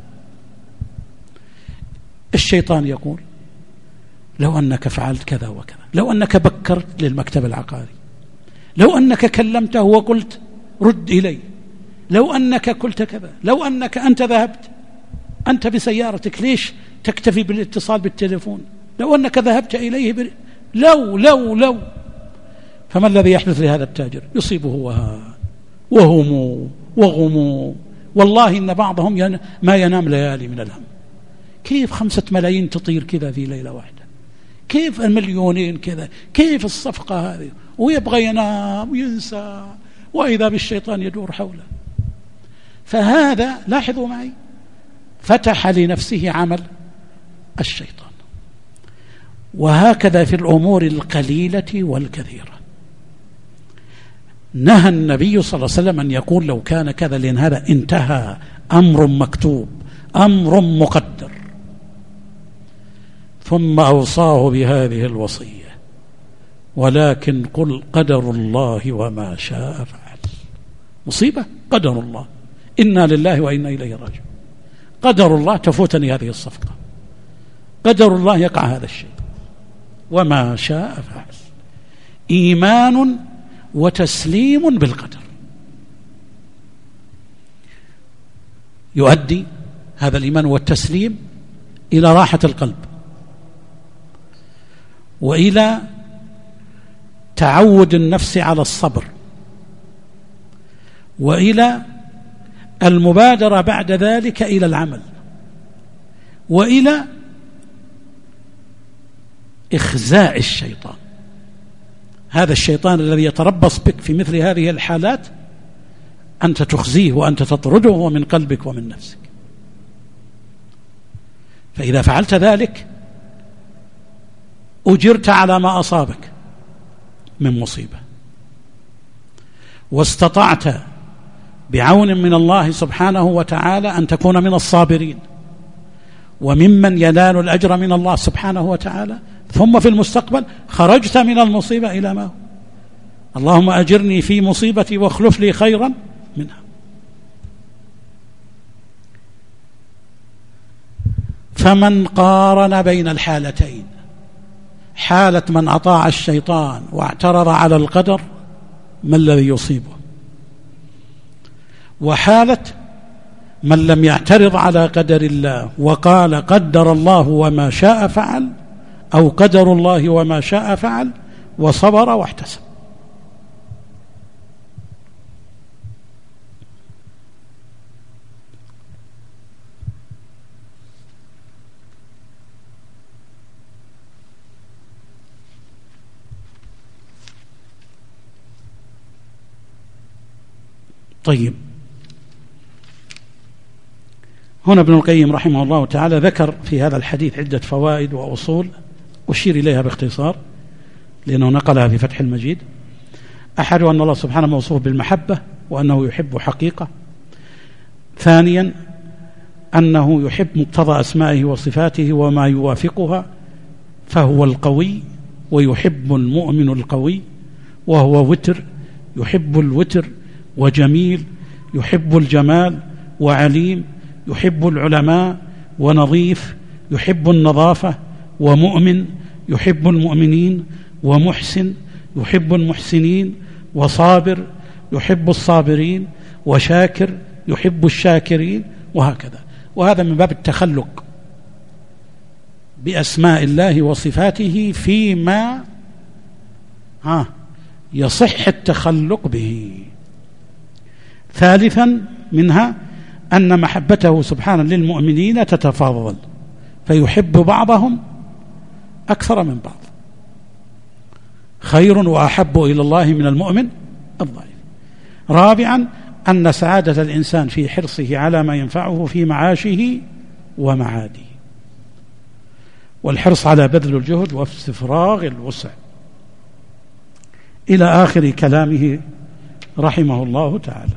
الشيطان يقول: لو أنك فعلت كذا وكذا، لو أنك بكرت للمكتب العقاري، لو أنك كلمته وقلت رد إلي، لو أنك قلت كذا، لو أنك أنت ذهبت أنت بسيارتك، ليش تكتفي بالاتصال بالتليفون؟ لو أنك ذهبت إليه لو فما الذي يحدث لهذا التاجر؟ يصيبه وهان وهموم وغموم، والله إن بعضهم ما ينام ليالي من الهم. كيف 5 ملايين تطير كذا في ليلة واحدة؟ كيف المليونين كذا، كيف الصفقة هذه، ويبغى ينام وينسى، وإذا بالشيطان يدور حوله. فهذا لاحظوا معي فتح لنفسه عمل الشيطان. وهكذا في الأمور القليلة والكثيرة. نهى النبي صلى الله عليه وسلم أن يقول لو كان كذا، لأن هذا انتهى، أمر مكتوب، أمر مقدر. ثم أوصاه بهذه الوصية: ولكن قل قدر الله وما شاء فعل. مصيبة، قدر الله، إنا لله وإنا إليه راجعون. قدر الله تفوتني هذه الصفقة، قدر الله يقع هذا الشيء، وما شاء فعل. إيمان وتسليم بالقدر يؤدي هذا الإيمان والتسليم إلى راحة القلب، وإلى تعود النفس على الصبر، وإلى المبادرة بعد ذلك إلى العمل، وإلى إخزاء الشيطان. هذا الشيطان الذي يتربص بك في مثل هذه الحالات أنت تخزيه وأنت تطرده من قلبك ومن نفسك. فإذا فعلت ذلك أجرت على ما أصابك من مصيبة، واستطعت بعون من الله سبحانه وتعالى أن تكون من الصابرين وممن ينال الأجر من الله سبحانه وتعالى. ثم في المستقبل خرجت من المصيبة إلى ما هو. اللهم أجرني في مصيبتي واخلف لي خيرا منها. فمن قارن بين الحالتين، حالة من أطاع الشيطان واعترض على القدر، ما الذي يصيبه؟ وحالة من لم يعترض على قدر الله وقال قدر الله وما شاء فعل، أو قدر الله وما شاء فعل، وصبر واحتسب. طيب، هنا ابن القيم رحمه الله تعالى ذكر في هذا الحديث عدة فوائد وأصول أشير إليها باختصار لأنه نقلها في فتح المجيد. أحد أن الله سبحانه موصوف بالمحبة وأنه يحب حقيقة. ثانيا أنه يحب مقتضى أسمائه وصفاته وما يوافقها، فهو القوي ويحب المؤمن القوي، وهو وتر يحب الوتر، وجميل يحب الجمال، وعليم يحب العلماء، ونظيف يحب النظافة، ومؤمن يحب المؤمنين، ومحسن يحب المحسنين، وصابر يحب الصابرين، وشاكر يحب الشاكرين، وهكذا. وهذا من باب التخلق بأسماء الله وصفاته فيما يصح التخلق به. ثالثا منها أن محبته سبحانه للمؤمنين تتفاضل، فيحب بعضهم أكثر من بعض، خير وأحب إلى الله من المؤمن الضعيف. رابعا أن سعادة الإنسان في حرصه على ما ينفعه في معاشه ومعاده، والحرص على بذل الجهد واستفراغ الوسع، إلى آخر كلامه رحمه الله تعالى.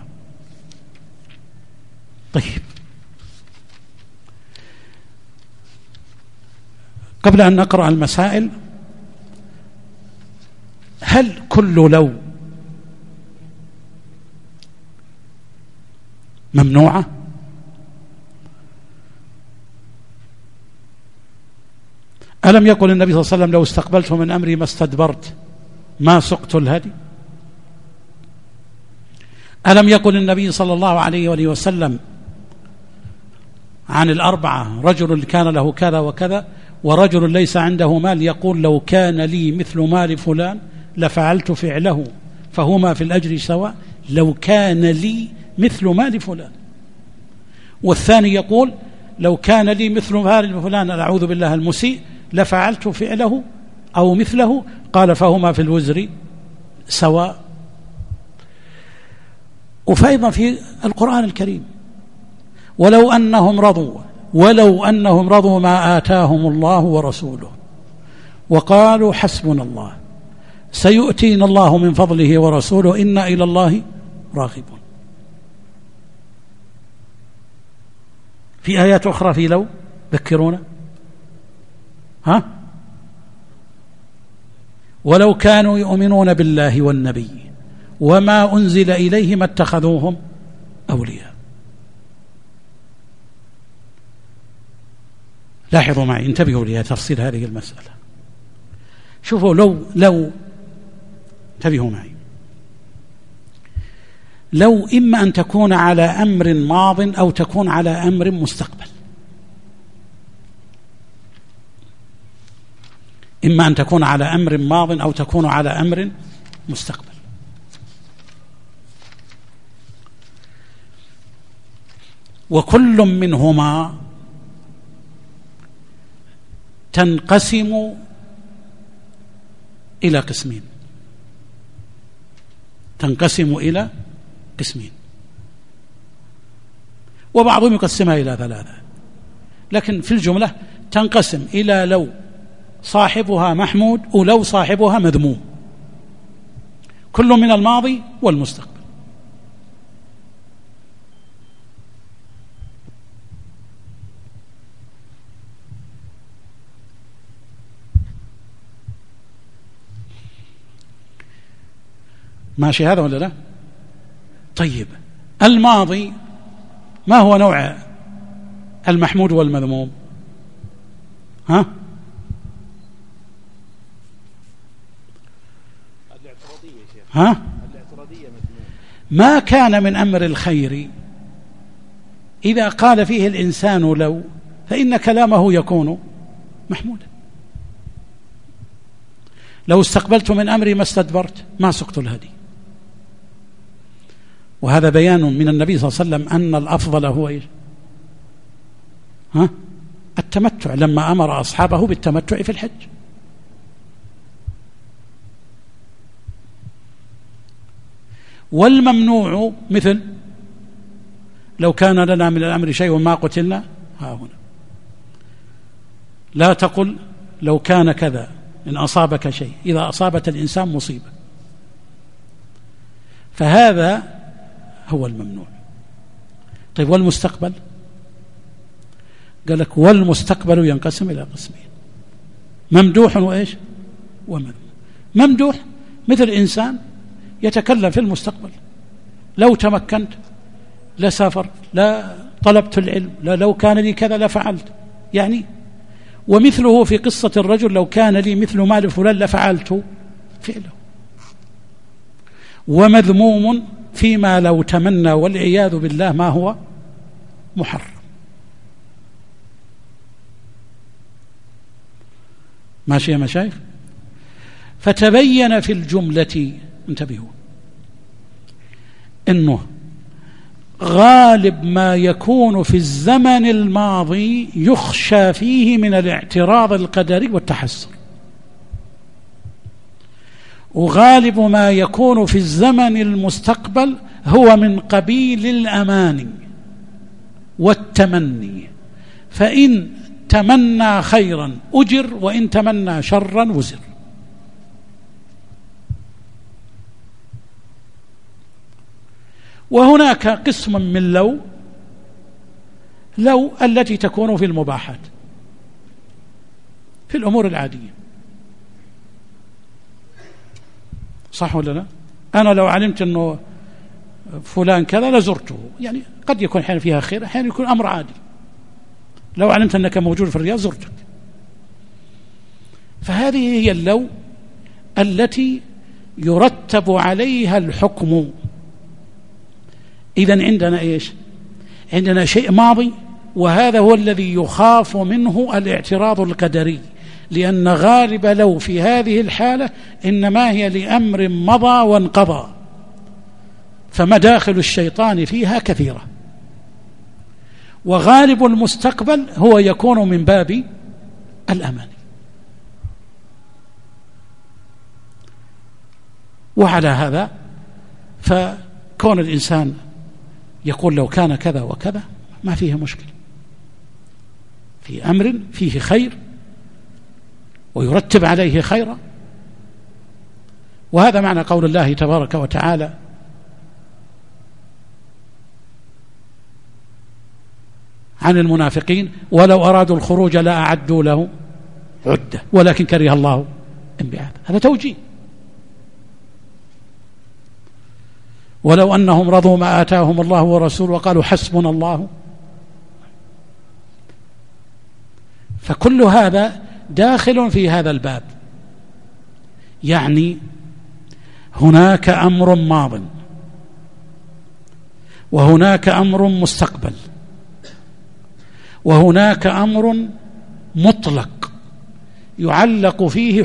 طيب، قبل أن نقرأ المسائل، هل كل لو ممنوعة؟ ألم يقل النبي صلى الله عليه وسلم لو استقبلت من أمري ما استدبرت ما سقت الهدي؟ ألم يقل النبي صلى الله عليه وآله وسلم عن الأربعة: رجل كان له كذا وكذا، ورجل ليس عنده مال يقول لو كان لي مثل مال فلان لفعلت فعله فهما في الأجر سواء، لو كان لي مثل مال فلان. والثاني يقول لو كان لي مثل مال فلان، أعوذ بالله، المسيء، لفعلت فعله أو مثله قال فهما في الوزر سواء. وفأيضا في القرآن الكريم ولو أنهم رضوا ما آتاهم الله ورسوله وقالوا حسبنا الله سيؤتينا الله من فضله ورسوله إنا إلى الله راغبون. في آيات أخرى في لو ذكرونا ولو كانوا يؤمنون بالله والنبي وما أنزل إليه ما اتخذوهم أولياء. لاحظوا معي، انتبهوا لتفصيل هذه المسألة. شوفوا لو انتبهوا معي، لو إما أن تكون على أمر ماض أو تكون على أمر مستقبل، إما أن تكون على أمر ماض أو تكون على أمر مستقبل. وكل منهما تنقسم إلى قسمين، وبعضهم يقسمها إلى 3، لكن في الجملة تنقسم إلى لو صاحبها محمود ولو صاحبها مذموم، كل من الماضي والمستقبل. ماشي هذا ولا لا؟ طيب الماضي ما هو نوع المحمود والمذموم؟ ما كان من أمر الخير إذا قال فيه الإنسان لو فإن كلامه يكون محمودا. لو استقبلت من أمري ما استدبرت ما سقت الهدي. وهذا بيان من النبي صلى الله عليه وسلم أن الأفضل هو إيش؟ التمتع، لما أمر أصحابه بالتمتع في الحج. والممنوع مثل لو كان لنا من الأمر شيء ما قتلنا ها هنا. لا تقل لو كان كذا إن أصابك شيء، إذا أصابت الإنسان مصيبة، فهذا هو الممنوع. طيب والمستقبل؟ قال لك والمستقبل ينقسم إلى قسمين، ممدوح وإيش؟ ومذموم. ممدوح مثل إنسان يتكلم في المستقبل، لو تمكنت لسافرت، لا طلبت العلم، لو كان لي كذا لفعلت، يعني. ومثله في قصة الرجل لو كان لي مثل مال فلان لفعلت فعله. ومذموم فيما لو تمنى والعياذ بالله ما هو محرم. ماشي يا مشايخ؟ فتبين في الجملة، انتبهوا، إنه غالب ما يكون في الزمن الماضي يخشى فيه من الاعتراض القدري والتحسر، وغالب ما يكون في الزمن المستقبل هو من قبيل الأماني والتمني، فإن تمنى خيرا أجر وإن تمنى شرا وزر. وهناك قسم من لو التي تكون في المباحات، في الأمور العادية، صح ولا لا؟ أنا لو علمت أنه فلان كذا لزرته، يعني قد يكون حين فيها خير، حين يكون أمر عادي. لو علمت أنك موجود في الرياض زرتك. فهذه هي اللو التي يرتب عليها الحكم. إذن عندنا إيش؟ عندنا شيء ماضي، وهذا هو الذي يخاف منه الاعتراض القدري، لأن غالب لو في هذه الحالة إنما هي لأمر مضى وانقضى، فمداخل الشيطان فيها كثيرة. وغالب المستقبل هو يكون من باب الأمان. وعلى هذا فكون الإنسان يقول لو كان كذا وكذا ما فيه مشكلة، في أمر فيه خير ويرتب عليه خيرا. وهذا معنى قول الله تبارك وتعالى: عن المنافقين ولو أرادوا الخروج لأعدوا له عدة ولكن كره الله انبعاث. هذا توجيه. ولو أنهم رضوا ما آتاهم الله ورسوله وقالوا حسبنا الله. فكل هذا داخل في هذا الباب، يعني هناك أمر ماض وهناك أمر مستقبل وهناك أمر مطلق يعلق فيه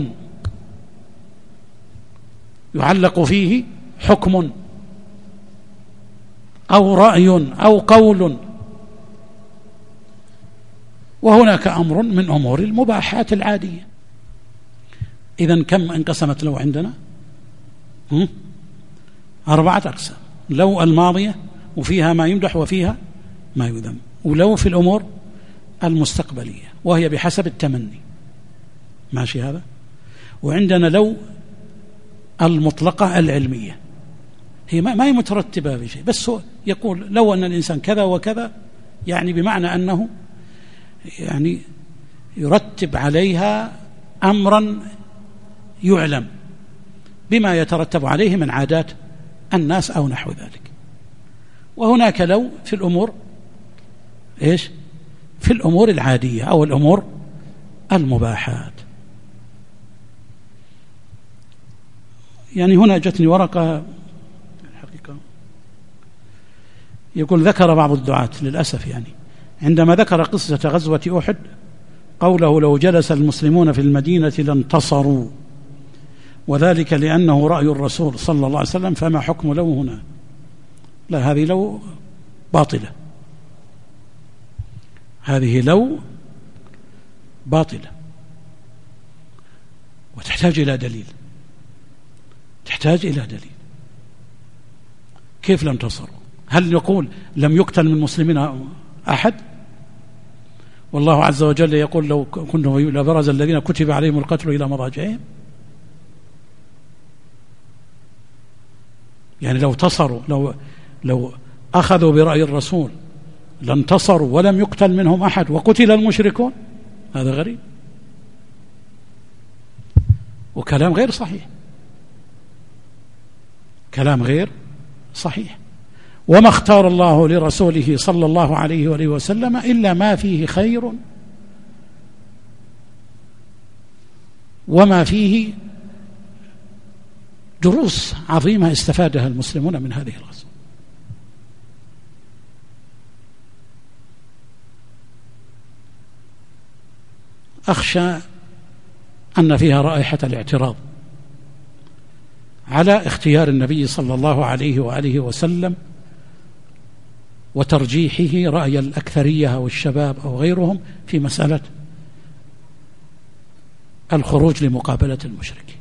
حكم أو رأي أو قول، وهناك أمر من أمور المباحات العادية. إذن كم انقسمت لو عندنا؟ 4 أقسام: لو الماضية وفيها ما يمدح وفيها ما يذم، ولو في الأمور المستقبلية وهي بحسب التمني، ماشي هذا. وعندنا لو المطلقة العلمية، هي ما هي مترتبة بشيء، بس هو يقول لو أن الإنسان كذا وكذا، يعني بمعنى أنه يعني يرتب عليها أمرا يعلم بما يترتب عليه من عادات الناس أو نحو ذلك. وهناك لو في الأمور إيش؟ في الأمور العادية أو الأمور المباحات. يعني هنا جتني ورقة الحقيقة يقول: ذكر بعض الدعاة للأسف يعني عندما ذكر قصة غزوة أحد قوله: لو جلس المسلمون في المدينة لانتصروا، وذلك لأنه رأي الرسول صلى الله عليه وسلم، فما حكم لو هنا؟ لا، هذه لو باطلة، هذه لو باطلة وتحتاج إلى دليل، تحتاج إلى دليل. كيف لم انتصروا؟ هل نقول لم يقتل من المسلمين أحد؟ والله عز وجل يقول: لو كنتم لبرز الذين كتب عليهم القتل إلى مضاجعهم. يعني لو انتصروا، لو أخذوا برأي الرسول لانتصروا ولم يقتل منهم أحد وقتل المشركون، هذا غريب وكلام غير صحيح، كلام غير صحيح. وما اختار الله لرسوله صلى الله عليه وآله وسلم إلا ما فيه خير وما فيه دروس عظيمة استفادها المسلمون من هذه الغزوة. أخشى أن فيها رائحة الاعتراض على اختيار النبي صلى الله عليه وآله وسلم وترجيحه رأي الأكثرية أو الشباب أو غيرهم في مسألة الخروج لمقابلة المشركين.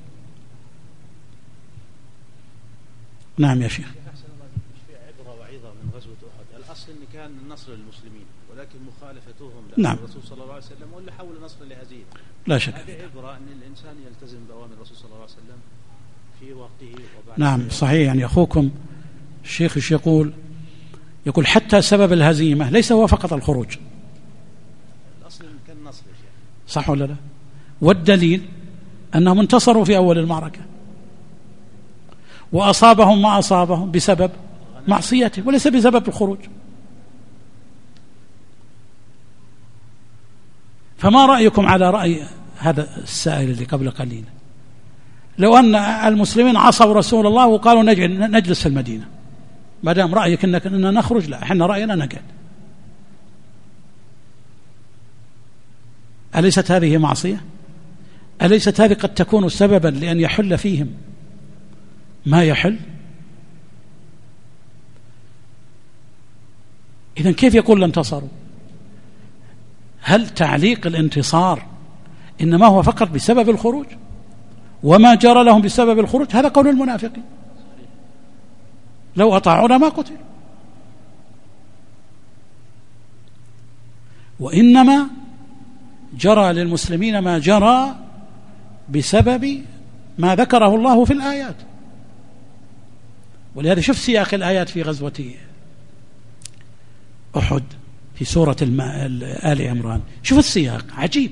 نعم يا شيخ. أحسن الله، مش في عبرة وعظة من غزوة أحد؟ الأصل إن كان النصر للمسلمين، ولكن مخالفتهم نعم للرسول صلى الله عليه وسلم ولا حول نصر لهزيمة. لا شك. هذه عبرة أن الإنسان يلتزم بأوامر الرسول صلى الله عليه وسلم في وقته وبعد. نعم صحيح. يعني أخوكم الشيخ يقول حتى سبب الهزيمة ليس هو فقط الخروج، الأصل إن كان نصر، صح ولا لا؟ والدليل أنهم انتصروا في أول المعركة وأصابهم ما أصابهم بسبب معصيته وليس بسبب الخروج. فما رأيكم على رأي هذا السائل اللي قبل قليل؟ لو أن المسلمين عصوا رسول الله وقالوا نجلس في المدينة، ما دام رأيك أننا نخرج، لا، احنا رأينا نقعد، أليست هذه معصية؟ أليست هذه قد تكون سببا لأن يحل فيهم ما يحل؟ إذن كيف يقول لا انتصروا؟ هل تعليق الانتصار إنما هو فقط بسبب الخروج، وما جرى لهم بسبب الخروج، هذا قول المنافقين، لو أطاعونا ما قتلوا. وإنما جرى للمسلمين ما جرى بسبب ما ذكره الله في الآيات. ولهذا شوف سياق الآيات في غزوة أحد في سورة آل عمران، شوف السياق عجيب،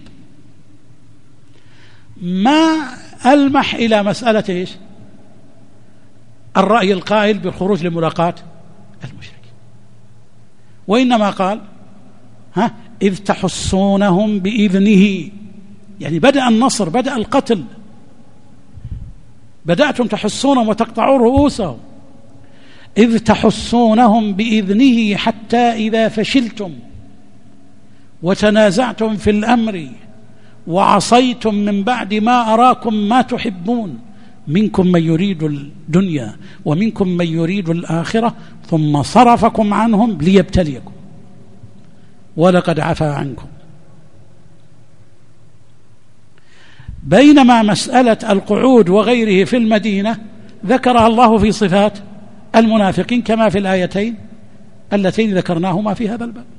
ما ألمح إلى مسألة إيش؟ الرأي القائل بالخروج لملاقاة المشركين، وإنما قال إذ تحسونهم بإذنه، يعني بدأ النصر، بدأ القتل، بدأتم تحسونهم وتقطعون رؤوسهم. إذ تحسونهم بإذنه حتى إذا فشلتم وتنازعتم في الأمر وعصيتم من بعد ما أراكم ما تحبون منكم من يريد الدنيا ومنكم من يريد الآخرة ثم صرفكم عنهم ليبتليكم ولقد عفا عنكم. بينما مسألة القعود وغيره في المدينة ذكرها الله في صفات المنافقين كما في الآيتين اللتين ذكرناهما في هذا الباب.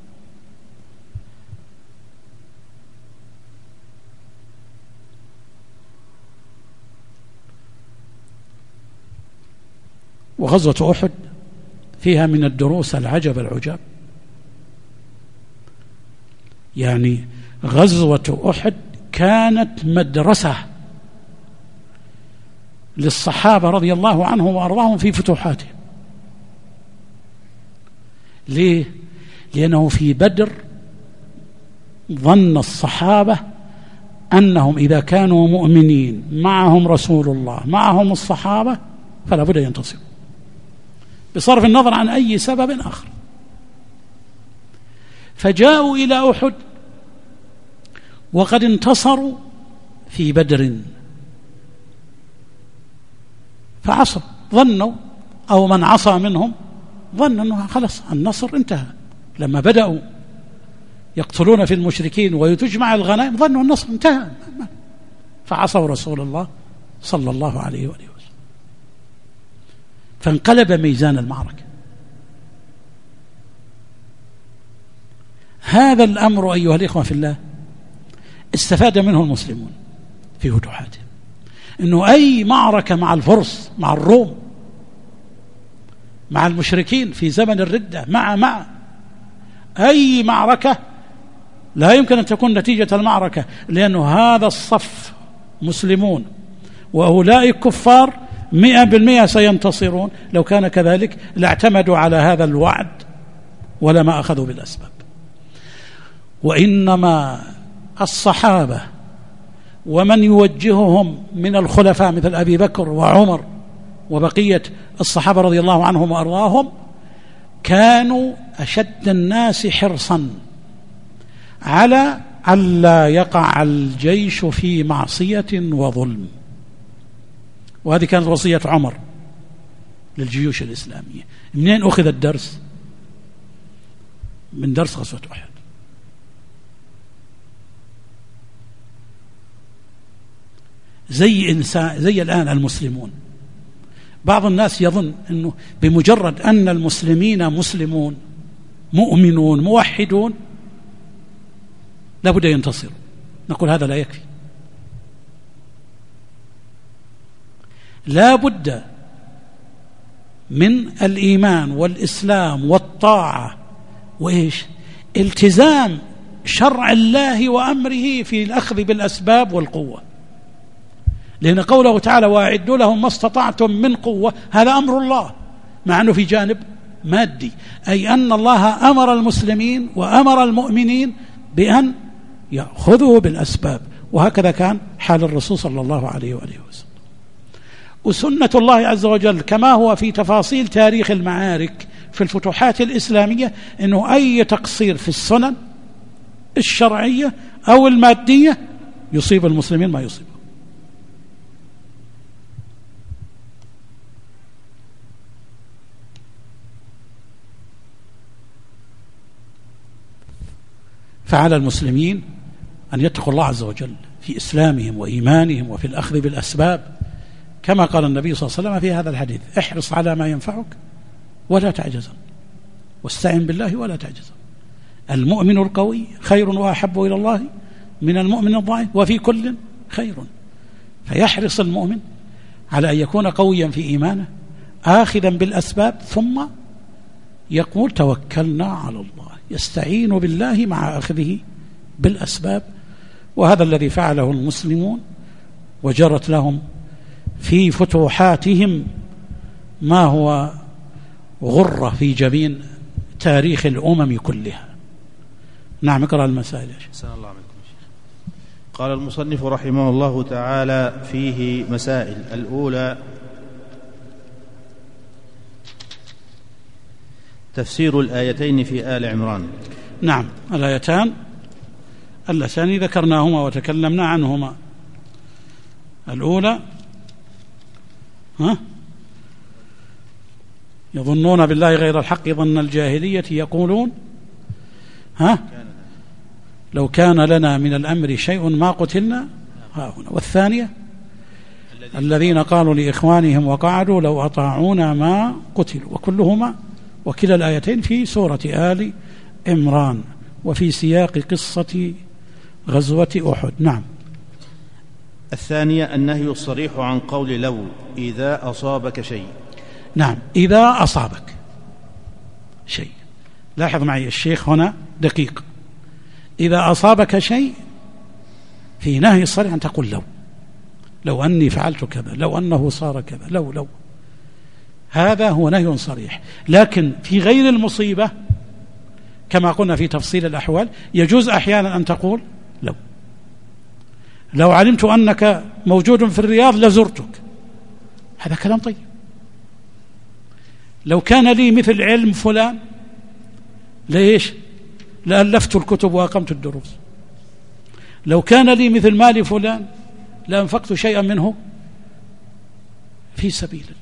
وغزوة أحد فيها من الدروس العجب العجاب، يعني غزوة أحد كانت مدرسة للصحابة رضي الله عنهم وأرضاهم في فتوحاتهم. ليه؟ لأنه في بدر ظن الصحابة أنهم إذا كانوا مؤمنين معهم رسول الله معهم الصحابة فلا بد ينتصروا بصرف النظر عن أي سبب آخر. فجاءوا إلى أحد وقد انتصروا في بدر، فعصوا، ظنوا أو من عصى منهم ظن أنه خلص النصر انتهى. لما بدأوا يقتلون في المشركين ويتجمع الغنائم ظنوا النصر انتهى، فعصوا رسول الله صلى الله عليه وآله وسلم، فانقلب ميزان المعركة. هذا الأمر أيها الإخوة في الله استفاد منه المسلمون في فتوحاتهم، إنه أي معركة مع الفرس مع الروم مع المشركين في زمن الردة مع أي معركة لا يمكن أن تكون نتيجة المعركة، لأنه هذا الصف مسلمون وأولئك كفار 100% سينتصرون. لو كان كذلك لاعتمدوا على هذا الوعد ولما أخذوا بالأسباب. وإنما الصحابة ومن يوجههم من الخلفاء مثل أبي بكر وعمر وبقية الصحابة رضي الله عنهم وأرضاهم كانوا أشد الناس حرصا على ألا يقع الجيش في معصية وظلم. وهذه كانت وصية عمر للجيوش الإسلامية. منين أخذ الدرس؟ من درس غزوة أحد. زي الآن المسلمون، بعض الناس يظن أنه بمجرد أن المسلمين مسلمون مؤمنون موحدون لابد ينتصروا. نقول هذا لا يكفي، لا بد من الإيمان والإسلام والطاعة وإيش؟ التزام شرع الله وأمره في الأخذ بالأسباب والقوة. لأن قوله تعالى وأعدوا لهم ما استطعتم من قوة هذا أمر الله، مع أنه في جانب مادي، أي أن الله أمر المسلمين وأمر المؤمنين بأن يأخذوا بالأسباب. وهكذا كان حال الرسول صلى الله عليه وآله وسلم. وسنة الله عز وجل كما هو في تفاصيل تاريخ المعارك في الفتوحات الإسلامية أنه أي تقصير في السنن الشرعية أو المادية يصيب المسلمين ما يصيبه. فعلى المسلمين أن يتقوا الله عز وجل في إسلامهم وإيمانهم وفي الأخذ بالأسباب، كما قال النبي صلى الله عليه وسلم في هذا الحديث: احرص على ما ينفعك ولا تعجز، واستعن بالله ولا تعجز. المؤمن القوي خير وأحب إلى الله من المؤمن الضعيف، وفي كل خير. فيحرص المؤمن على أن يكون قويا في إيمانه آخذا بالأسباب، ثم يقول: توكلنا على الله، يستعين بالله مع أخذه بالأسباب. وهذا الذي فعله المسلمون، وجرت لهم في فتوحاتهم ما هو غرة في جبين تاريخ الأمم كلها. نعم، اقرأ المسائل. أحسن الله عليكم. قال المصنف رحمه الله تعالى فيه مسائل. الأولى: تفسير الآيتين في آل عمران. نعم، الآيتان اللتان ذكرناهما وتكلمنا عنهما. الأولى: يظنون بالله غير الحق ظن الجاهلية يقولون لو كان لنا من الأمر شيء ما قتلنا هاهنا. والثانية: الذين قالوا لإخوانهم وقعدوا لو أطاعونا ما قتلوا. وكلهما وكلا الآيتين في سورة آل عمران وفي سياق قصة غزوة أحد. نعم. الثانية: النهي الصريح عن قول لو إذا أصابك شيء. نعم، إذا أصابك شيء. لاحظ معي الشيخ هنا دقيق. إذا أصابك شيء في نهي الصريح أن تقول لو أني فعلت كذا، لو أنه صار كذا، لو هذا هو نهي صريح. لكن في غير المصيبة كما قلنا في تفصيل الأحوال يجوز أحيانا أن تقول لو علمت أنك موجود في الرياض لزرتك. هذا كلام طيب. لو كان لي مثل علم فلان ليش لألفت الكتب وأقمت الدروس. لو كان لي مثل مال فلان لأنفقت شيئا منه في سبيل الله.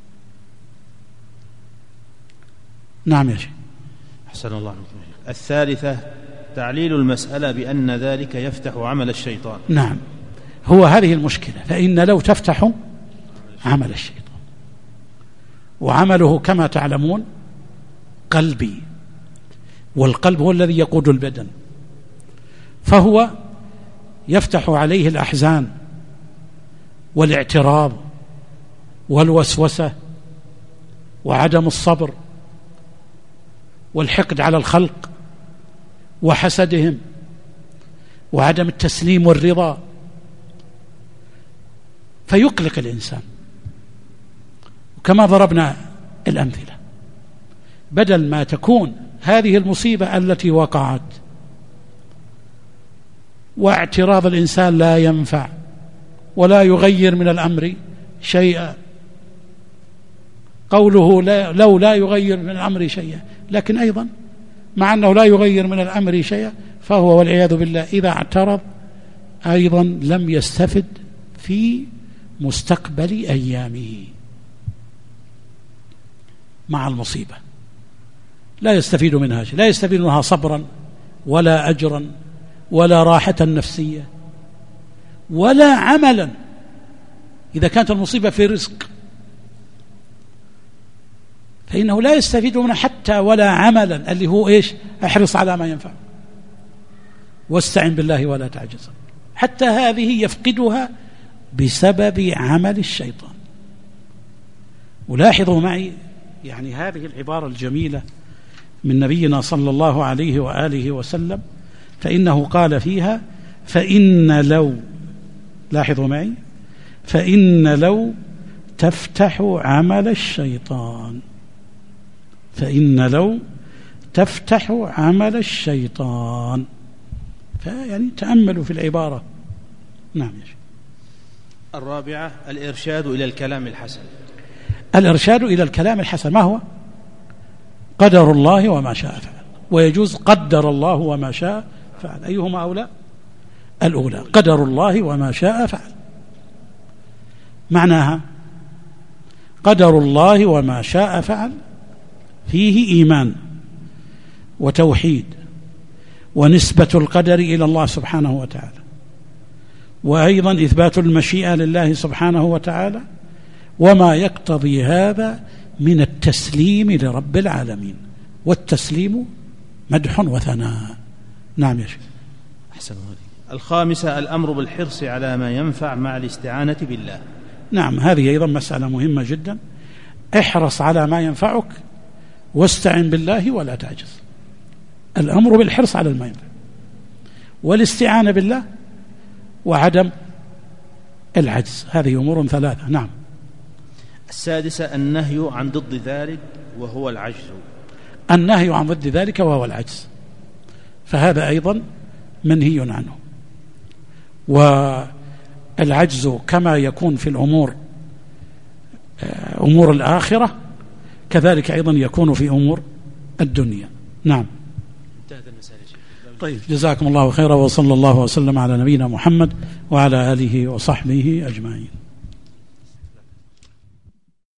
نعم يا شيخ. أحسن الله عليكم. الثالثة: تعليل المسألة بأن ذلك يفتح عمل الشيطان. نعم، هو هذه المشكلة. فإن لو تفتح عمل الشيطان، وعمله كما تعلمون قلبي، والقلب هو الذي يقود البدن، فهو يفتح عليه الأحزان والاعتراض والوسوسة وعدم الصبر والحقد على الخلق وحسدهم وعدم التسليم والرضا، فيقلق الإنسان. وكما ضربنا الأمثلة، بدل ما تكون هذه المصيبة التي وقعت واعتراض الإنسان لا ينفع ولا يغير من الأمر شيئا، قوله لو لا يغير من الأمر شيئا، لكن أيضا مع أنه لا يغير من الأمر شيئا فهو والعياذ بالله إذا اعترض أيضا لم يستفد في مستقبل أيامه مع المصيبة، لا يستفيد منها شيء، لا يستفيد منها صبرا ولا أجرا ولا راحة نفسية ولا عملا. إذا كانت المصيبة في رزق فإنه لا يستفيد منها حتى ولا عملا، اللي هو إيش؟ احرص على ما ينفع واستعن بالله ولا تعجز. حتى هذه يفقدها بسبب عمل الشيطان. ولاحظوا معي يعني هذه العبارة الجميلة من نبينا صلى الله عليه وآله وسلم، فإنه قال فيها: فإن لو، لاحظوا معي، فإن لو تفتح عمل الشيطان، فإن لو تفتح عمل الشيطان. فيعني تأملوا في العبارة. نعم يا شيخ. الرابعة: الإرشاد إلى الكلام الحسن. الإرشاد إلى الكلام الحسن ما هو؟ قدر الله وما شاء فعل. ويجوز قدر الله وما شاء فعل. أيهما أولى؟ الأولى، قدر الله وما شاء فعل. معناها قدر الله وما شاء فعل فيه إيمان وتوحيد ونسبة القدر إلى الله سبحانه وتعالى، وأيضا إثبات المشيئة لله سبحانه وتعالى، وما يقتضي هذا من التسليم لرب العالمين، والتسليم مدح وثناء. نعم يا شيخ. أحسن. الخامسة الأمر بالحرص على ما ينفع مع الاستعانة بالله. نعم، هذه أيضا مسألة مهمة جدا. احرص على ما ينفعك واستعن بالله ولا تعجز. الأمر بالحرص على ما ينفع، والاستعانة بالله، وعدم العجز. هذه أمور ثلاثة. نعم. السادسة النهي عن ضد ذلك وهو العجز. النهي عن ضد ذلك وهو العجز، فهذا أيضا منهي عنه. والعجز كما يكون في أمور الآخرة كذلك أيضا يكون في أمور الدنيا. نعم. طيب، جزاكم الله خيرا، وصلى الله وسلم على نبينا محمد وعلى آله وصحبه أجمعين.